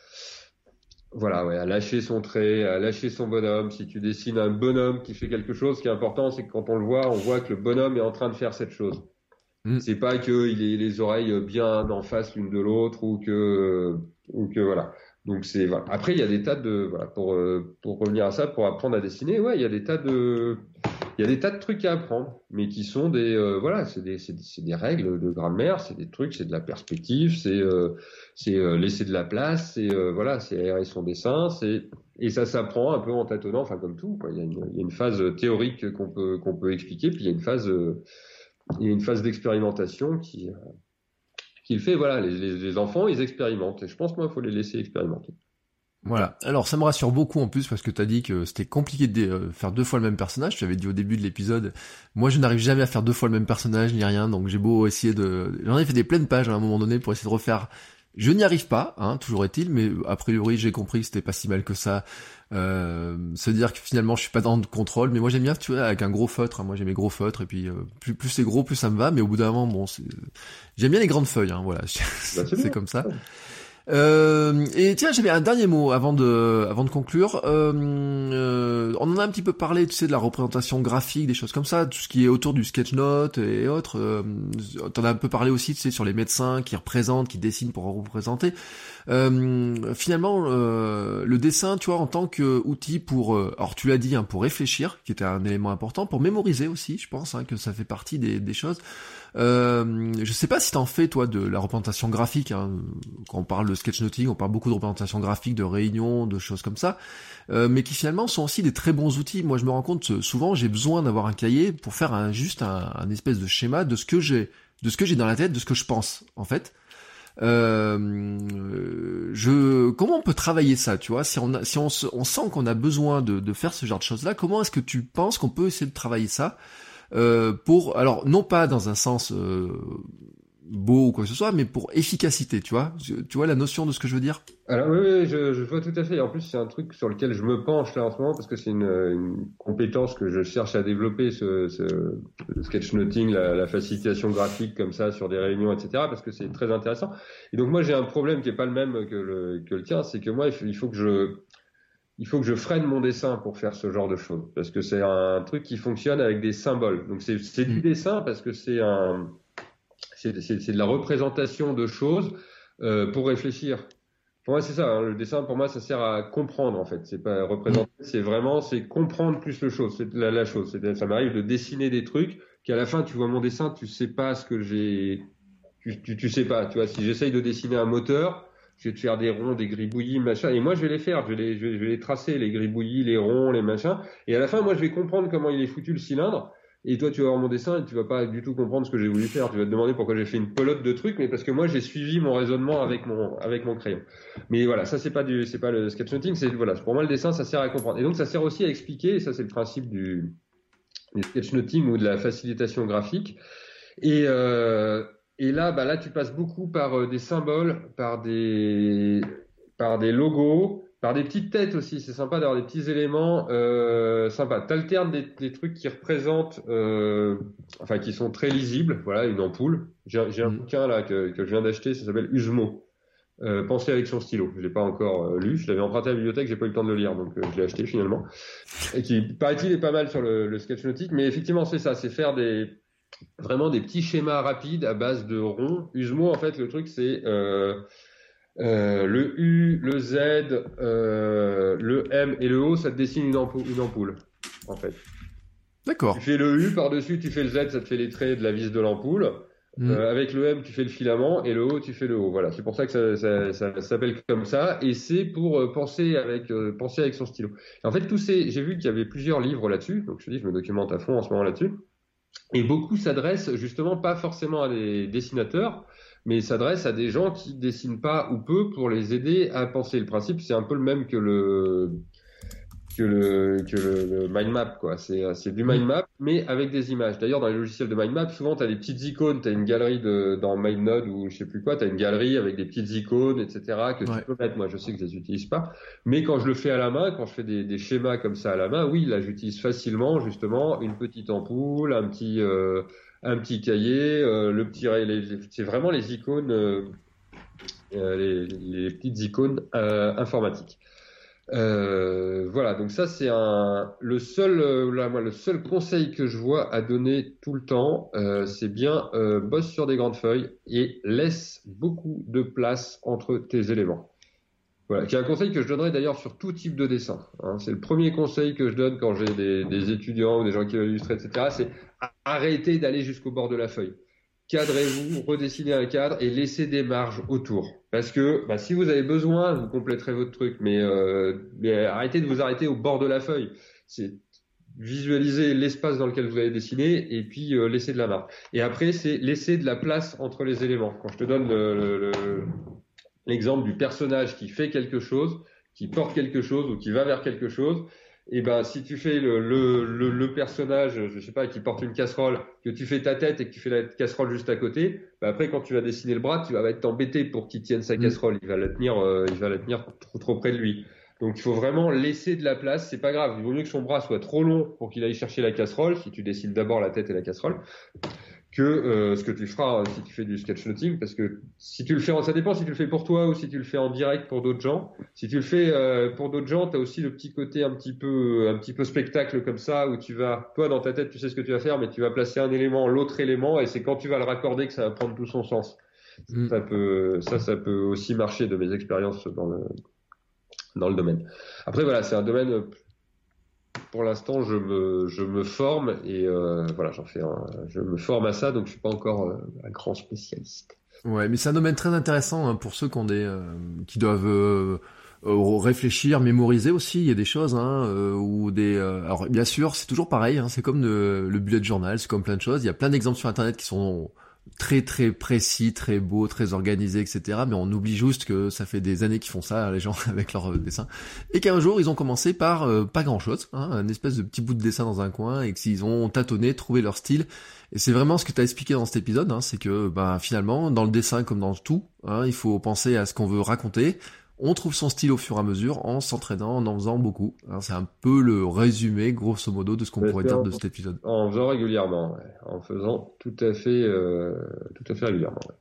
voilà, ouais, à lâcher son trait, à lâcher son bonhomme. Si tu dessines un bonhomme qui fait quelque chose, ce qui est important, c'est que quand on le voit, on voit que le bonhomme est en train de faire cette chose. Mm. C'est pas qu'il ait les oreilles bien en face l'une de l'autre ou que, ou que voilà. Donc c'est voilà. Après il y a des tas de voilà pour pour revenir à ça, pour apprendre à dessiner, ouais, il y a des tas de il y a des tas de trucs à apprendre, mais qui sont des, euh, voilà, c'est des, c'est, c'est des règles de grammaire, c'est des trucs, c'est de la perspective, c'est, euh, c'est euh, laisser de la place, c'est, euh, voilà, c'est aérer son dessin, c'est, et ça s'apprend un peu en tâtonnant, enfin comme tout, quoi. Il y a une, il y a une phase théorique qu'on peut, qu'on peut expliquer, puis il y a une phase, euh, il y a une phase d'expérimentation qui, euh, qui le fait, voilà, les, les, les enfants, ils expérimentent, et je pense, moi, il faut les laisser expérimenter. Voilà. Alors ça me rassure beaucoup en plus parce que t'as dit que c'était compliqué de euh, faire deux fois le même personnage. Tu avais dit au début de l'épisode, moi je n'arrive jamais à faire deux fois le même personnage ni rien, donc j'ai beau essayer de... J'en ai fait des pleines pages à un moment donné pour essayer de refaire. Je n'y arrive pas, hein, toujours est-il, mais a priori j'ai compris que c'était pas si mal que ça. Euh, se dire que finalement je suis pas dans le contrôle, mais moi j'aime bien, tu vois, avec un gros feutre. Hein, moi j'ai mes gros feutres et puis euh, plus, plus c'est gros, plus ça me va. Mais au bout d'un moment, bon, c'est... j'aime bien les grandes feuilles, hein, voilà, c'est, Bah, c'est c'est comme ça. Euh, et tiens, j'avais un dernier mot avant de, avant de conclure. Euh, euh, on en a un petit peu parlé, tu sais, de la représentation graphique, des choses comme ça, tout ce qui est autour du sketch-note et autres. Euh, t'en as un peu parlé aussi, tu sais, sur les médecins qui représentent, qui dessinent pour représenter. Euh, finalement, euh, le dessin, tu vois, en tant qu'outil pour, euh, alors tu l'as dit, hein, pour réfléchir, qui était un élément important, pour mémoriser aussi, je pense, hein, que ça fait partie des, des choses. Euh, je sais pas si t'en fais toi de la représentation graphique, hein. Quand on parle de sketchnoting, on parle beaucoup de représentation graphique, de réunions, de choses comme ça, euh, mais qui finalement sont aussi des très bons outils. Moi je me rends compte souvent j'ai besoin d'avoir un cahier pour faire un, juste un, un espèce de schéma de ce que j'ai, de ce que j'ai dans la tête, de ce que je pense en fait. Euh, je, comment on peut travailler ça, tu vois, si on a, si on, se, on sent qu'on a besoin de, de faire ce genre de choses-là, comment est-ce que tu penses qu'on peut essayer de travailler ça? Euh, pour, alors non pas dans un sens euh, beau ou quoi que ce soit, mais pour efficacité, tu vois, tu vois la notion de ce que je veux dire? Alors oui, oui, je, je vois tout à fait. En plus, c'est un truc sur lequel je me penche là en ce moment parce que c'est une, une compétence que je cherche à développer, ce, ce le sketchnoting, la, la facilitation graphique comme ça sur des réunions, et cetera. Parce que c'est très intéressant. Et donc moi, j'ai un problème qui est pas le même que le, que le tien, c'est que moi, il faut, il faut que je il faut que je freine mon dessin pour faire ce genre de choses parce que c'est un truc qui fonctionne avec des symboles. Donc c'est c'est du dessin parce que c'est un c'est c'est, c'est de la représentation de choses euh, pour réfléchir. Pour moi, c'est ça. Hein, le dessin, pour moi, ça sert à comprendre en fait. C'est pas représenter, c'est vraiment c'est comprendre plus le chose. C'est la, la chose. C'est, ça m'arrive de dessiner des trucs qu'à la fin, tu vois mon dessin, tu sais pas ce que j'ai, tu tu, tu sais pas. Tu vois, si j'essaye de dessiner un moteur. Je vais te faire des ronds, des gribouillis, machin. Et moi, je vais les faire. Je vais les, je vais, je vais les tracer, les gribouillis, les ronds, les machins. Et à la fin, moi, je vais comprendre comment il est foutu le cylindre. Et toi, tu vas voir mon dessin et tu vas pas du tout comprendre ce que j'ai voulu faire. Tu vas te demander pourquoi j'ai fait une pelote de trucs, mais parce que moi, j'ai suivi mon raisonnement avec mon, avec mon crayon. Mais voilà, ça, c'est pas du, c'est pas le sketchnoting. C'est, voilà, pour moi, le dessin, ça sert à comprendre. Et donc, ça sert aussi à expliquer. Et ça, c'est le principe du, du sketchnoting ou de la facilitation graphique. Et, euh, Et là, bah là, tu passes beaucoup par euh, des symboles, par des, par des logos, par des petites têtes aussi. C'est sympa d'avoir des petits éléments euh, sympas. T'alternes des, des trucs qui représentent, euh, enfin, qui sont très lisibles. Voilà, une ampoule. J'ai, j'ai un Mmh. bouquin là que, que je viens d'acheter. Ça s'appelle Usmo. Euh, Penser avec son stylo. Je l'ai pas encore euh, lu. Je l'avais emprunté à la bibliothèque. J'ai pas eu le temps de le lire, donc euh, je l'ai acheté finalement. Et qui, paraît-il, est pas mal sur le, le sketchnoting. Mais effectivement, c'est ça. C'est faire des vraiment des petits schémas rapides à base de ronds. Usmo, en fait, le truc, c'est euh, euh, le U, le Z, euh, le M et le O, ça te dessine une ampoule, une ampoule, en fait. D'accord. Tu fais le U par-dessus, tu fais le Z, ça te fait les traits de la vis de l'ampoule. Mmh. Euh, avec le M, tu fais le filament, et le O, tu fais le O. Voilà, c'est pour ça que ça, ça, ça, ça s'appelle comme ça, et c'est pour euh, penser avec euh, penser avec son stylo. Et en fait, tous ces, j'ai vu qu'il y avait plusieurs livres là-dessus, donc je te dis, je me documente à fond en ce moment là-dessus. Et beaucoup s'adressent justement pas forcément à des dessinateurs, mais s'adressent à des gens qui dessinent pas ou peu pour les aider à penser. Le principe, c'est un peu le même que le que le que le, le mind map, quoi. C'est c'est du mind map, mais avec des images. D'ailleurs, dans les logiciels de mind map, souvent t'as des petites icônes, t'as une galerie de dans MindNode ou je sais plus quoi, t'as une galerie avec des petites icônes, et cetera que Ouais. tu peux mettre. Moi, je sais que je les utilise pas, mais quand je le fais à la main, quand je fais des, des schémas comme ça à la main, oui, là, j'utilise facilement justement une petite ampoule, un petit euh, un petit cahier, euh, le petit les, les, c'est vraiment les icônes, euh, euh, les, les petites icônes euh, informatiques. Euh, voilà, donc ça c'est un le seul euh, là, moi, le seul conseil que je vois à donner tout le temps, euh, c'est bien euh, bosse sur des grandes feuilles et laisse beaucoup de place entre tes éléments. Voilà, qui est un conseil que je donnerais d'ailleurs sur tout type de dessin. Hein. C'est le premier conseil que je donne quand j'ai des, des étudiants ou des gens qui veulent illustrer, et cetera. C'est arrêtez d'aller jusqu'au bord de la feuille. Cadrez-vous, redessinez un cadre et laissez des marges autour. Parce que bah, si vous avez besoin, vous compléterez votre truc, mais, euh, mais arrêtez de vous arrêter au bord de la feuille. C'est visualiser l'espace dans lequel vous allez dessiner et puis euh, laisser de la marge. Et après, c'est laisser de la place entre les éléments. Quand je te donne le, le, le, l'exemple du personnage qui fait quelque chose, qui porte quelque chose ou qui va vers quelque chose, et ben si tu fais le, le, le, le personnage, je sais pas, qui porte une casserole, que tu fais ta tête et que tu fais la casserole juste à côté, ben après quand tu vas dessiner le bras, tu vas être embêté pour qu'il tienne sa casserole. Il va la tenir, euh, il va la tenir trop, trop près de lui. Donc il faut vraiment laisser de la place. C'est pas grave. Il vaut mieux que son bras soit trop long pour qu'il aille chercher la casserole, si tu dessines d'abord la tête et la casserole, que euh, ce que tu feras si tu fais du sketchnoting, parce que si tu le fais, ça dépend si tu le fais pour toi ou si tu le fais en direct pour d'autres gens. Si tu le fais euh, pour d'autres gens, tu as aussi le petit côté un petit peu un petit peu spectacle comme ça, où tu vas, toi dans ta tête tu sais ce que tu vas faire, mais tu vas placer un élément, l'autre élément, et c'est quand tu vas le raccorder que ça va prendre tout son sens. Mm. Ça peut ça ça peut aussi marcher de mes expériences dans le dans le domaine. Après voilà, c'est un domaine. Pour l'instant, je me, je me forme et euh, voilà, j'en fais un, je me forme à ça, donc je suis pas encore euh, un grand spécialiste. Ouais, mais c'est un domaine très intéressant hein, pour ceux qui ont des, euh, qui doivent euh, euh, réfléchir, mémoriser aussi. Il y a des choses hein, euh, ou des. Euh, alors bien sûr, c'est toujours pareil. Hein, c'est comme le, le bullet journal, c'est comme plein de choses. Il y a plein d'exemples sur Internet qui sont très très précis, très beaux, très organisés, et cetera. Mais on oublie juste que ça fait des années qu'ils font ça, les gens, avec leurs dessins. Et qu'un jour, ils ont commencé par euh, pas grand-chose, hein, un espèce de petit bout de dessin dans un coin, et qu'ils ont tâtonné, trouvé leur style. Et c'est vraiment ce que tu as expliqué dans cet épisode, hein, c'est que ben, finalement, dans le dessin comme dans tout, hein, il faut penser à ce qu'on veut raconter. On trouve son style au fur et à mesure en s'entraînant, en en faisant beaucoup. Alors, c'est un peu le résumé, grosso modo, de ce qu'on pourrait dire de cet épisode. En faisant régulièrement, ouais. En faisant tout à fait, euh, tout à fait régulièrement. Ouais.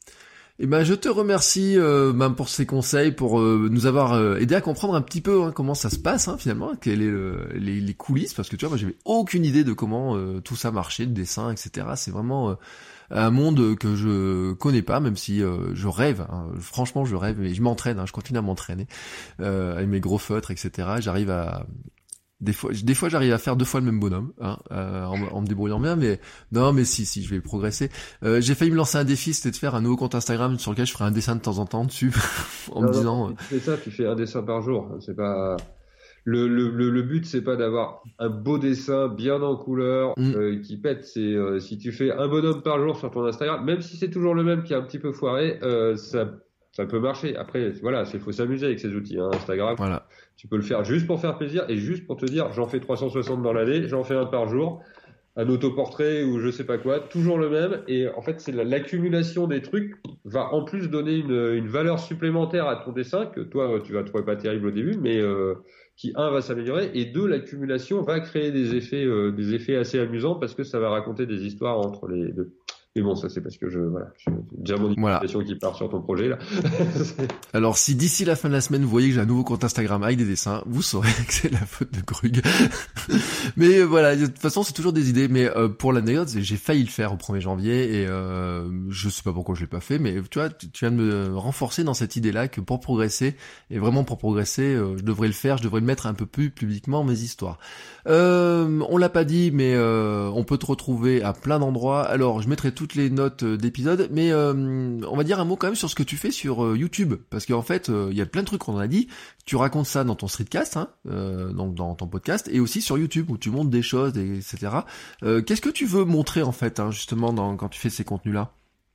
Et ben, je te remercie euh, ben, pour ces conseils, pour euh, nous avoir euh, aidé à comprendre un petit peu hein, comment ça se passe hein, finalement, quelles est le, les, les coulisses, parce que tu vois, moi, j'avais aucune idée de comment euh, tout ça marchait, le dessin, et cetera. C'est vraiment euh, un monde que je connais pas, même si euh, je rêve. Hein, franchement, je rêve, mais je m'entraîne. Hein, je continue à m'entraîner euh, avec mes gros feutres, et cetera. J'arrive à Des fois, des fois, j'arrive à faire deux fois le même bonhomme, hein, euh, en, en me débrouillant bien, mais non, mais si, si, je vais progresser. Euh, j'ai failli me lancer un défi, c'était de faire un nouveau compte Instagram sur lequel je ferai un dessin de temps en temps dessus, en non, me disant. Non, tu fais ça, tu fais un dessin par jour. C'est pas le le le, le but, c'est pas d'avoir un beau dessin bien en couleur mm. euh, qui pète. C'est euh, si tu fais un bonhomme par jour sur ton Instagram, même si c'est toujours le même qui est un petit peu foiré, euh, ça ça peut marcher. Après, voilà, il faut s'amuser avec ces outils. Hein, Instagram. Voilà. Tu peux le faire juste pour faire plaisir et juste pour te dire, j'en fais trois cent soixante dans l'année, j'en fais un par jour, un autoportrait ou je sais pas quoi, toujours le même. Et en fait, c'est l'accumulation des trucs va en plus donner une, une valeur supplémentaire à ton dessin que toi, tu vas trouver pas terrible au début, mais euh, qui un va s'améliorer et deux, l'accumulation va créer des effets, euh, des effets assez amusants parce que ça va raconter des histoires entre les deux. Mais bon, ça c'est parce que je voilà, j'ai déjà mon imagination voilà. qui part sur ton projet là. Alors si d'ici la fin de la semaine vous voyez que j'ai un nouveau compte Instagram avec des dessins, vous saurez que c'est la faute de Grug. Mais euh, voilà, de toute façon c'est toujours des idées. Mais euh, pour l'anecdote, j'ai failli le faire au premier janvier et euh, je sais pas pourquoi je l'ai pas fait. Mais tu vois, tu, tu viens de me renforcer dans cette idée-là que pour progresser et vraiment pour progresser, euh, je devrais le faire, je devrais le mettre un peu plus publiquement mes histoires. Euh, on l'a pas dit, mais euh, on peut te retrouver à plein d'endroits. Alors je mettrai toutes les notes d'épisode, mais euh, on va dire un mot quand même sur ce que tu fais sur euh, YouTube, parce qu'en fait, il euh, y a plein de trucs qu'on en a dit. Tu racontes ça dans ton streetcast, hein, euh, donc dans ton podcast, et aussi sur YouTube où tu montres des choses, et cetera. Euh, Qu'est-ce que tu veux montrer en fait, hein, justement, dans, quand tu fais ces contenus-là?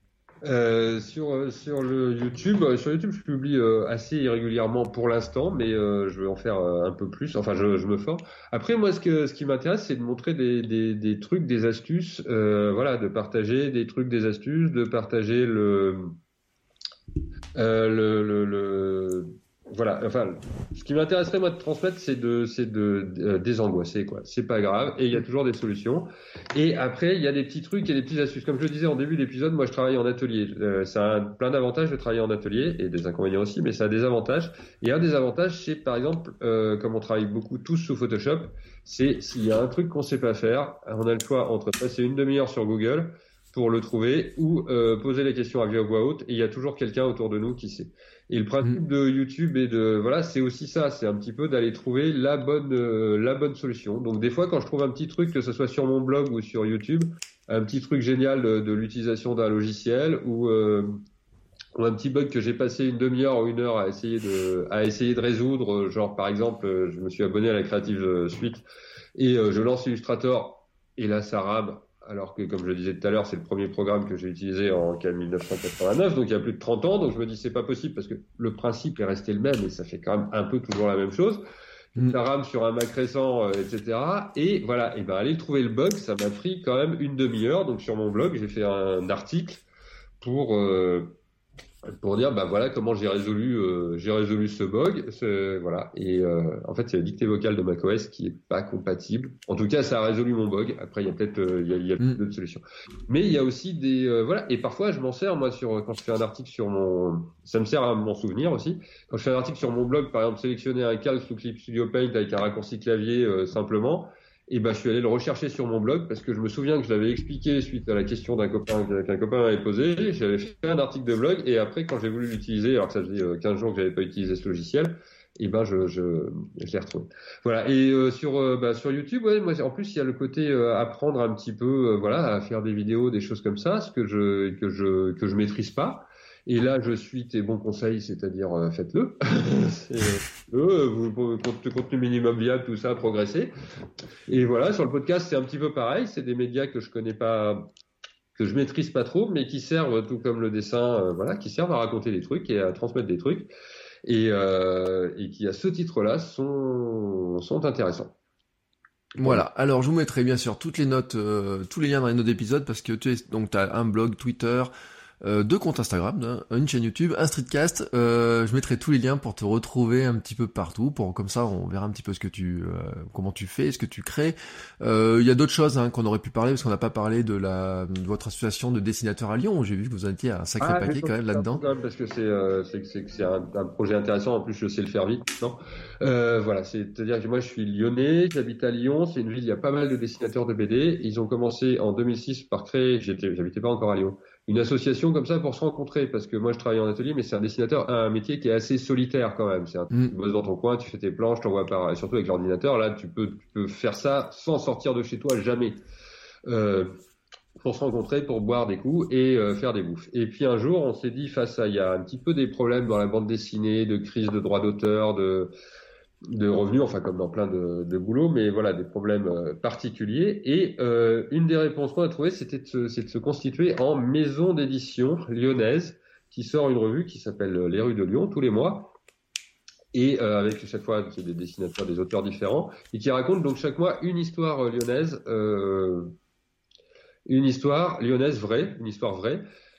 Euh, sur sur le YouTube, sur YouTube, je publie euh, assez irrégulièrement pour l'instant, mais euh, je vais en faire euh, un peu plus. Enfin, je, je me forme. Après, moi, ce que ce qui m'intéresse, c'est de montrer des des des trucs, des astuces, euh, voilà, de partager des trucs, des astuces, de partager le euh, le, le le voilà. Enfin, ce qui m'intéresserait moi de transmettre, c'est de c'est de, de euh, désangoisser quoi. C'est pas grave, et il y a toujours des solutions. Et après, il y a des petits trucs et des petites astuces. Comme je le disais en début d'épisode, moi je travaille en atelier. Euh, ça a plein d'avantages de travailler en atelier et des inconvénients aussi, mais ça a des avantages. Et un des avantages, c'est par exemple, euh, comme on travaille beaucoup tous sous Photoshop, c'est s'il y a un truc qu'on sait pas faire, on a le choix entre passer une demi-heure sur Google pour le trouver ou euh, poser les questions à voix haute, et il y a toujours quelqu'un autour de nous qui sait. Et le principe mmh. de YouTube et de voilà, c'est aussi ça, c'est un petit peu d'aller trouver la bonne euh, la bonne solution. Donc des fois, quand je trouve un petit truc, que ce soit sur mon blog ou sur YouTube, un petit truc génial de, de l'utilisation d'un logiciel ou euh, ou un petit bug que j'ai passé une demi-heure ou une heure à essayer de à essayer de résoudre, genre par exemple, je me suis abonné à la Creative Suite et euh, je lance Illustrator et là ça rame. Alors que, comme je le disais tout à l'heure, c'est le premier programme que j'ai utilisé en mille neuf cent quatre-vingt-neuf, donc il y a plus de trente ans, donc je me dis c'est pas possible parce que le principe est resté le même et ça fait quand même un peu toujours la même chose. Mmh. Ça rame sur un Mac récent, euh, et cetera. Et voilà, et ben aller trouver le bug, ça m'a pris quand même une demi-heure. Donc sur mon blog, j'ai fait un article pour euh, pour dire bah voilà comment j'ai résolu euh, j'ai résolu ce bug, ce, voilà. Et euh, en fait c'est la dictée vocale de macOS qui est pas compatible. En tout cas ça a résolu mon bug. Après il y a peut-être euh, il y a, il y a mm. d'autres solutions. Mais il y a aussi des euh, voilà, et parfois je m'en sers moi sur quand je fais un article sur mon ça me sert à m'en souvenir aussi. Quand je fais un article sur mon blog, par exemple sélectionner un calque sous Clip Studio Paint avec un raccourci clavier euh, simplement. Et ben, je suis allé le rechercher sur mon blog parce que je me souviens que je l'avais expliqué suite à la question d'un copain qu'un copain m'avait posé. J'avais fait un article de blog et après, quand j'ai voulu l'utiliser, alors que ça faisait quinze jours que j'avais pas utilisé ce logiciel, et ben, je, je, je l'ai retrouvé. Voilà. Et euh, sur, euh, bah, sur YouTube, ouais, moi, en plus, il y a le côté euh, apprendre un petit peu, euh, voilà, à faire des vidéos, des choses comme ça, ce que je, que je, que je maîtrise pas. Et là, je suis tes bons conseils, c'est-à-dire euh, faites-le. euh, vous, contenu minimum viable, tout ça, progresser. Et voilà, sur le podcast, c'est un petit peu pareil. C'est des médias que je connais pas, que je maîtrise pas trop, mais qui servent, tout comme le dessin, euh, voilà, qui servent à raconter des trucs et à transmettre des trucs, et, euh, et qui, à ce titre-là, sont, sont intéressants. Voilà. Alors, je vous mettrai bien sûr toutes les notes, euh, tous les liens dans les notes d'épisode, parce que tu es, donc, t'as un blog, Twitter, Euh, deux comptes Instagram, hein, une chaîne YouTube, un streetcast. Euh, je mettrai tous les liens pour te retrouver un petit peu partout. Pour comme ça, on verra un petit peu ce que tu, euh, comment tu fais, ce que tu crées. Il euh, y a d'autres choses hein, qu'on aurait pu parler parce qu'on n'a pas parlé de la de votre association de dessinateurs à Lyon. J'ai vu que vous en étiez à un sacré ah, paquet quand même là-dedans. Quand même parce que c'est euh, c'est c'est c'est un, un projet intéressant. En plus, je sais le faire vite. Non euh, voilà, c'est-à-dire que moi, je suis lyonnais, j'habite à Lyon. C'est une ville, il y a pas mal de dessinateurs de B D. Ils ont commencé en deux mille six par créer. J'étais, j'habitais pas encore à Lyon. Une association comme ça pour se rencontrer, parce que moi je travaille en atelier, mais c'est un dessinateur, un métier qui est assez solitaire quand même. C'est un, mm. Tu bosses dans ton coin, tu fais tes planches, t'envoies par, et surtout avec l'ordinateur, là tu peux, tu peux faire ça sans sortir de chez toi jamais. Euh, pour se rencontrer, pour boire des coups et euh, faire des bouffes. Et puis un jour, on s'est dit face à, il y a un petit peu des problèmes dans la bande dessinée, de crise de droits d'auteur, de de revenus, enfin comme dans plein de, de boulots, mais voilà, des problèmes euh, particuliers. Et euh, une des réponses qu'on a trouvées, c'était de se, c'est de se constituer en maison d'édition lyonnaise qui sort une revue qui s'appelle Les Rues de Lyon tous les mois, et euh, avec chaque fois c'est des dessinateurs, des auteurs différents, et qui raconte donc chaque mois une histoire lyonnaise, euh, une histoire lyonnaise vraie, une histoire vraie.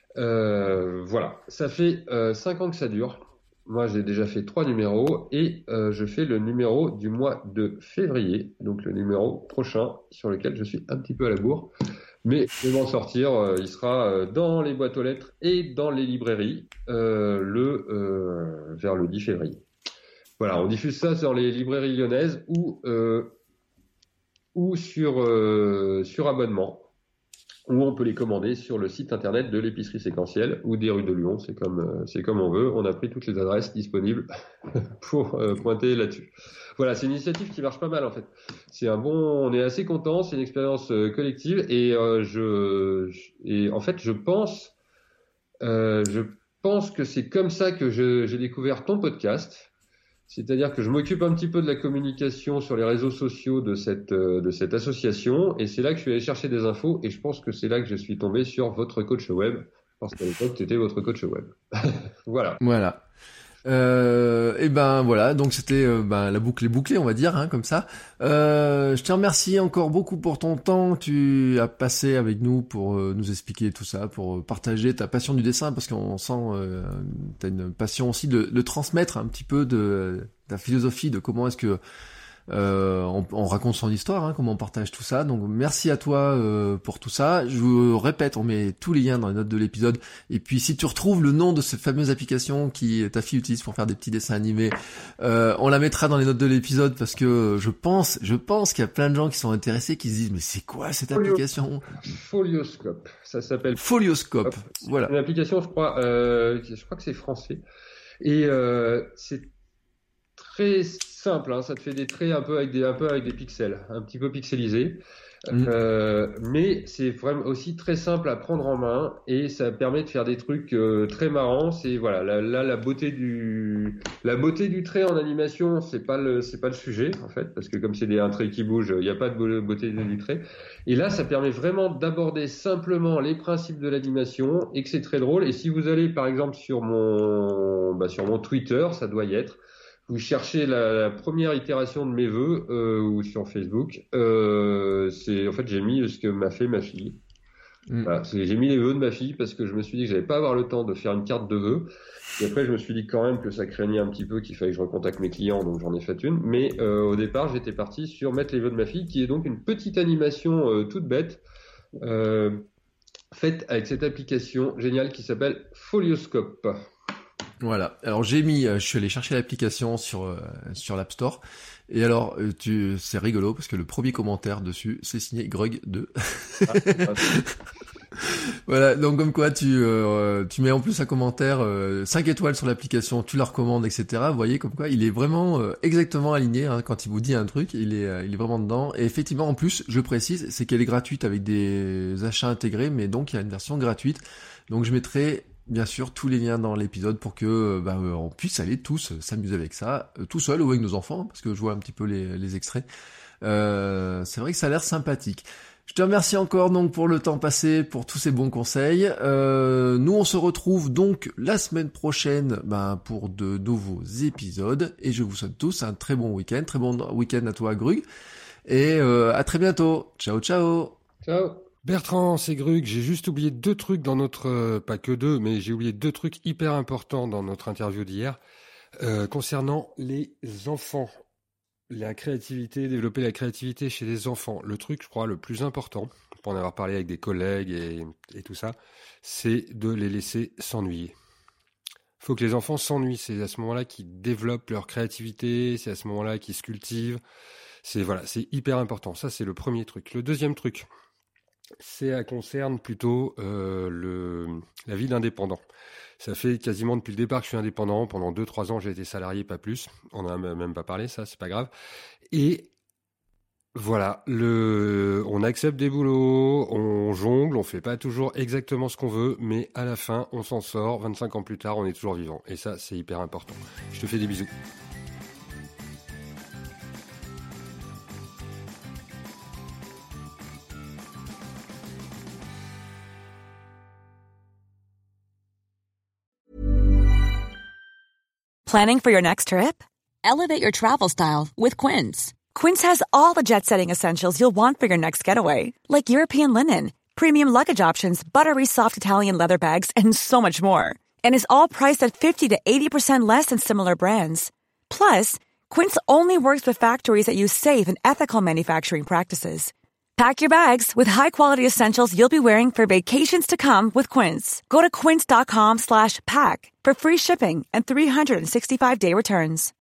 Euh, voilà, ça fait euh, cinq ans que ça dure. Moi, j'ai déjà fait trois numéros et euh, je fais le numéro du mois de février, donc le numéro prochain sur lequel je suis un petit peu à la bourre. Mais je vais m'en sortir, euh, il sera euh, dans les boîtes aux lettres et dans les librairies euh, le euh, vers le dix février. Voilà, on diffuse ça dans les librairies lyonnaises ou euh, ou sur euh, sur abonnement, où on peut les commander sur le site internet de l'épicerie séquentielle ou des rues de Lyon, c'est comme euh, c'est comme on veut. On a pris toutes les adresses disponibles pour euh, pointer là-dessus. Voilà, c'est une initiative qui marche pas mal en fait. C'est un bon, on est assez content, c'est une expérience euh, collective et euh, je, je et en fait je pense euh, je pense que c'est comme ça que je, j'ai découvert ton podcast. C'est-à-dire que je m'occupe un petit peu de la communication sur les réseaux sociaux de cette euh, de cette association et c'est là que je suis allé chercher des infos et je pense que c'est là que je suis tombé sur votre coach web parce qu'à l'époque tu étais votre coach web. Voilà. Voilà. Euh, et ben voilà, donc c'était euh, ben la boucle est bouclée, on va dire, hein, comme ça. Euh, je te remercie encore beaucoup pour ton temps. Tu as passé avec nous pour euh, nous expliquer tout ça, pour partager ta passion du dessin, parce qu'on sent euh, t'as une passion aussi de, de transmettre un petit peu de ta philosophie de comment est-ce que Euh, on, on raconte son histoire, hein, comment on partage tout ça. Donc merci à toi euh, pour tout ça. Je vous répète, on met tous les liens dans les notes de l'épisode. Et puis si tu retrouves le nom de cette fameuse application qui ta fille utilise pour faire des petits dessins animés, euh, on la mettra dans les notes de l'épisode parce que je pense, je pense qu'il y a plein de gens qui sont intéressés, qui se disent mais c'est quoi cette Folio... application? Folioscope, ça s'appelle Folioscope. C'est voilà. Une application, je crois, euh, je crois que c'est français. Et euh, c'est très simple, hein, ça te fait des traits un peu avec des, un peu avec des pixels, un petit peu pixelisés. Mmh. Euh, mais c'est vraiment aussi très simple à prendre en main et ça permet de faire des trucs euh, très marrants. C'est voilà, là, là la beauté du la beauté du trait en animation, c'est pas le c'est pas le sujet en fait, parce que comme c'est des un trait qui bouge, il n'y a pas de beauté du trait. Et là, ça permet vraiment d'aborder simplement les principes de l'animation et que c'est très drôle. Et si vous allez par exemple sur mon bah, sur mon Twitter, ça doit y être. Vous cherchez la, la première itération de mes vœux euh, ou sur Facebook, euh, c'est en fait j'ai mis ce que m'a fait ma fille. Mm. Voilà, j'ai mis les vœux de ma fille parce que je me suis dit que j'allais pas avoir le temps de faire une carte de vœux. Et après je me suis dit quand même que ça craignait un petit peu qu'il fallait que je recontacte mes clients, donc j'en ai fait une. Mais euh, au départ j'étais parti sur mettre les vœux de ma fille, qui est donc une petite animation euh, toute bête euh, faite avec cette application géniale qui s'appelle Folioscope. Voilà. Alors j'ai mis, euh, je suis allé chercher l'application sur euh, sur l'App Store. Et alors, euh, tu, c'est rigolo parce que le premier commentaire dessus, c'est signé Grug deux. Ah, voilà. Donc comme quoi, tu euh, tu mets en plus un commentaire euh, cinq étoiles sur l'application, tu la recommandes, et cetera. Vous voyez comme quoi, il est vraiment euh, exactement aligné. Hein, quand il vous dit un truc, il est euh, il est vraiment dedans. Et effectivement, en plus, je précise, c'est qu'elle est gratuite avec des achats intégrés, mais donc il y a une version gratuite. Donc je mettrai bien sûr tous les liens dans l'épisode pour que bah, on puisse aller tous s'amuser avec ça, tout seul ou avec nos enfants, parce que je vois un petit peu les, les extraits. Euh, c'est vrai que ça a l'air sympathique. Je te remercie encore donc pour le temps passé, pour tous ces bons conseils. Euh, nous on se retrouve donc la semaine prochaine bah, pour de nouveaux épisodes et je vous souhaite tous un très bon week-end, très bon week-end à toi Grug et euh, à très bientôt. Ciao ciao. Ciao. Bertrand, c'est Grug, j'ai juste oublié deux trucs dans notre, euh, pas que deux, mais j'ai oublié deux trucs hyper importants dans notre interview d'hier, euh, concernant les enfants. La créativité, développer la créativité chez les enfants. Le truc, je crois, le plus important, pour en avoir parlé avec des collègues et, et tout ça, c'est de les laisser s'ennuyer. Il faut que les enfants s'ennuient, c'est à ce moment-là qu'ils développent leur créativité, c'est à ce moment-là qu'ils se cultivent. C'est, voilà, c'est hyper important. Ça, c'est le premier truc. Le deuxième truc, ça concerne plutôt euh, le, la vie d'indépendant. Ça fait quasiment depuis le départ que je suis indépendant. Pendant deux trois ans, j'ai été salarié, pas plus. On n'en a même pas parlé, ça, c'est pas grave. Et voilà, le, on accepte des boulots, on jongle, on fait pas toujours exactement ce qu'on veut, mais à la fin, on s'en sort. vingt-cinq ans plus tard, on est toujours vivant. Et ça, c'est hyper important. Je te fais des bisous. Planning for your next trip? Elevate your travel style with Quince. Quince has all the jet-setting essentials you'll want for your next getaway, like European linen, premium luggage options, buttery soft Italian leather bags, and so much more. And is all priced at fifty to eighty percent less than similar brands. Plus, Quince only works with factories that use safe and ethical manufacturing practices. Pack your bags with high-quality essentials you'll be wearing for vacations to come with Quince. Go to quince.com slash pack for free shipping and three sixty-five day returns.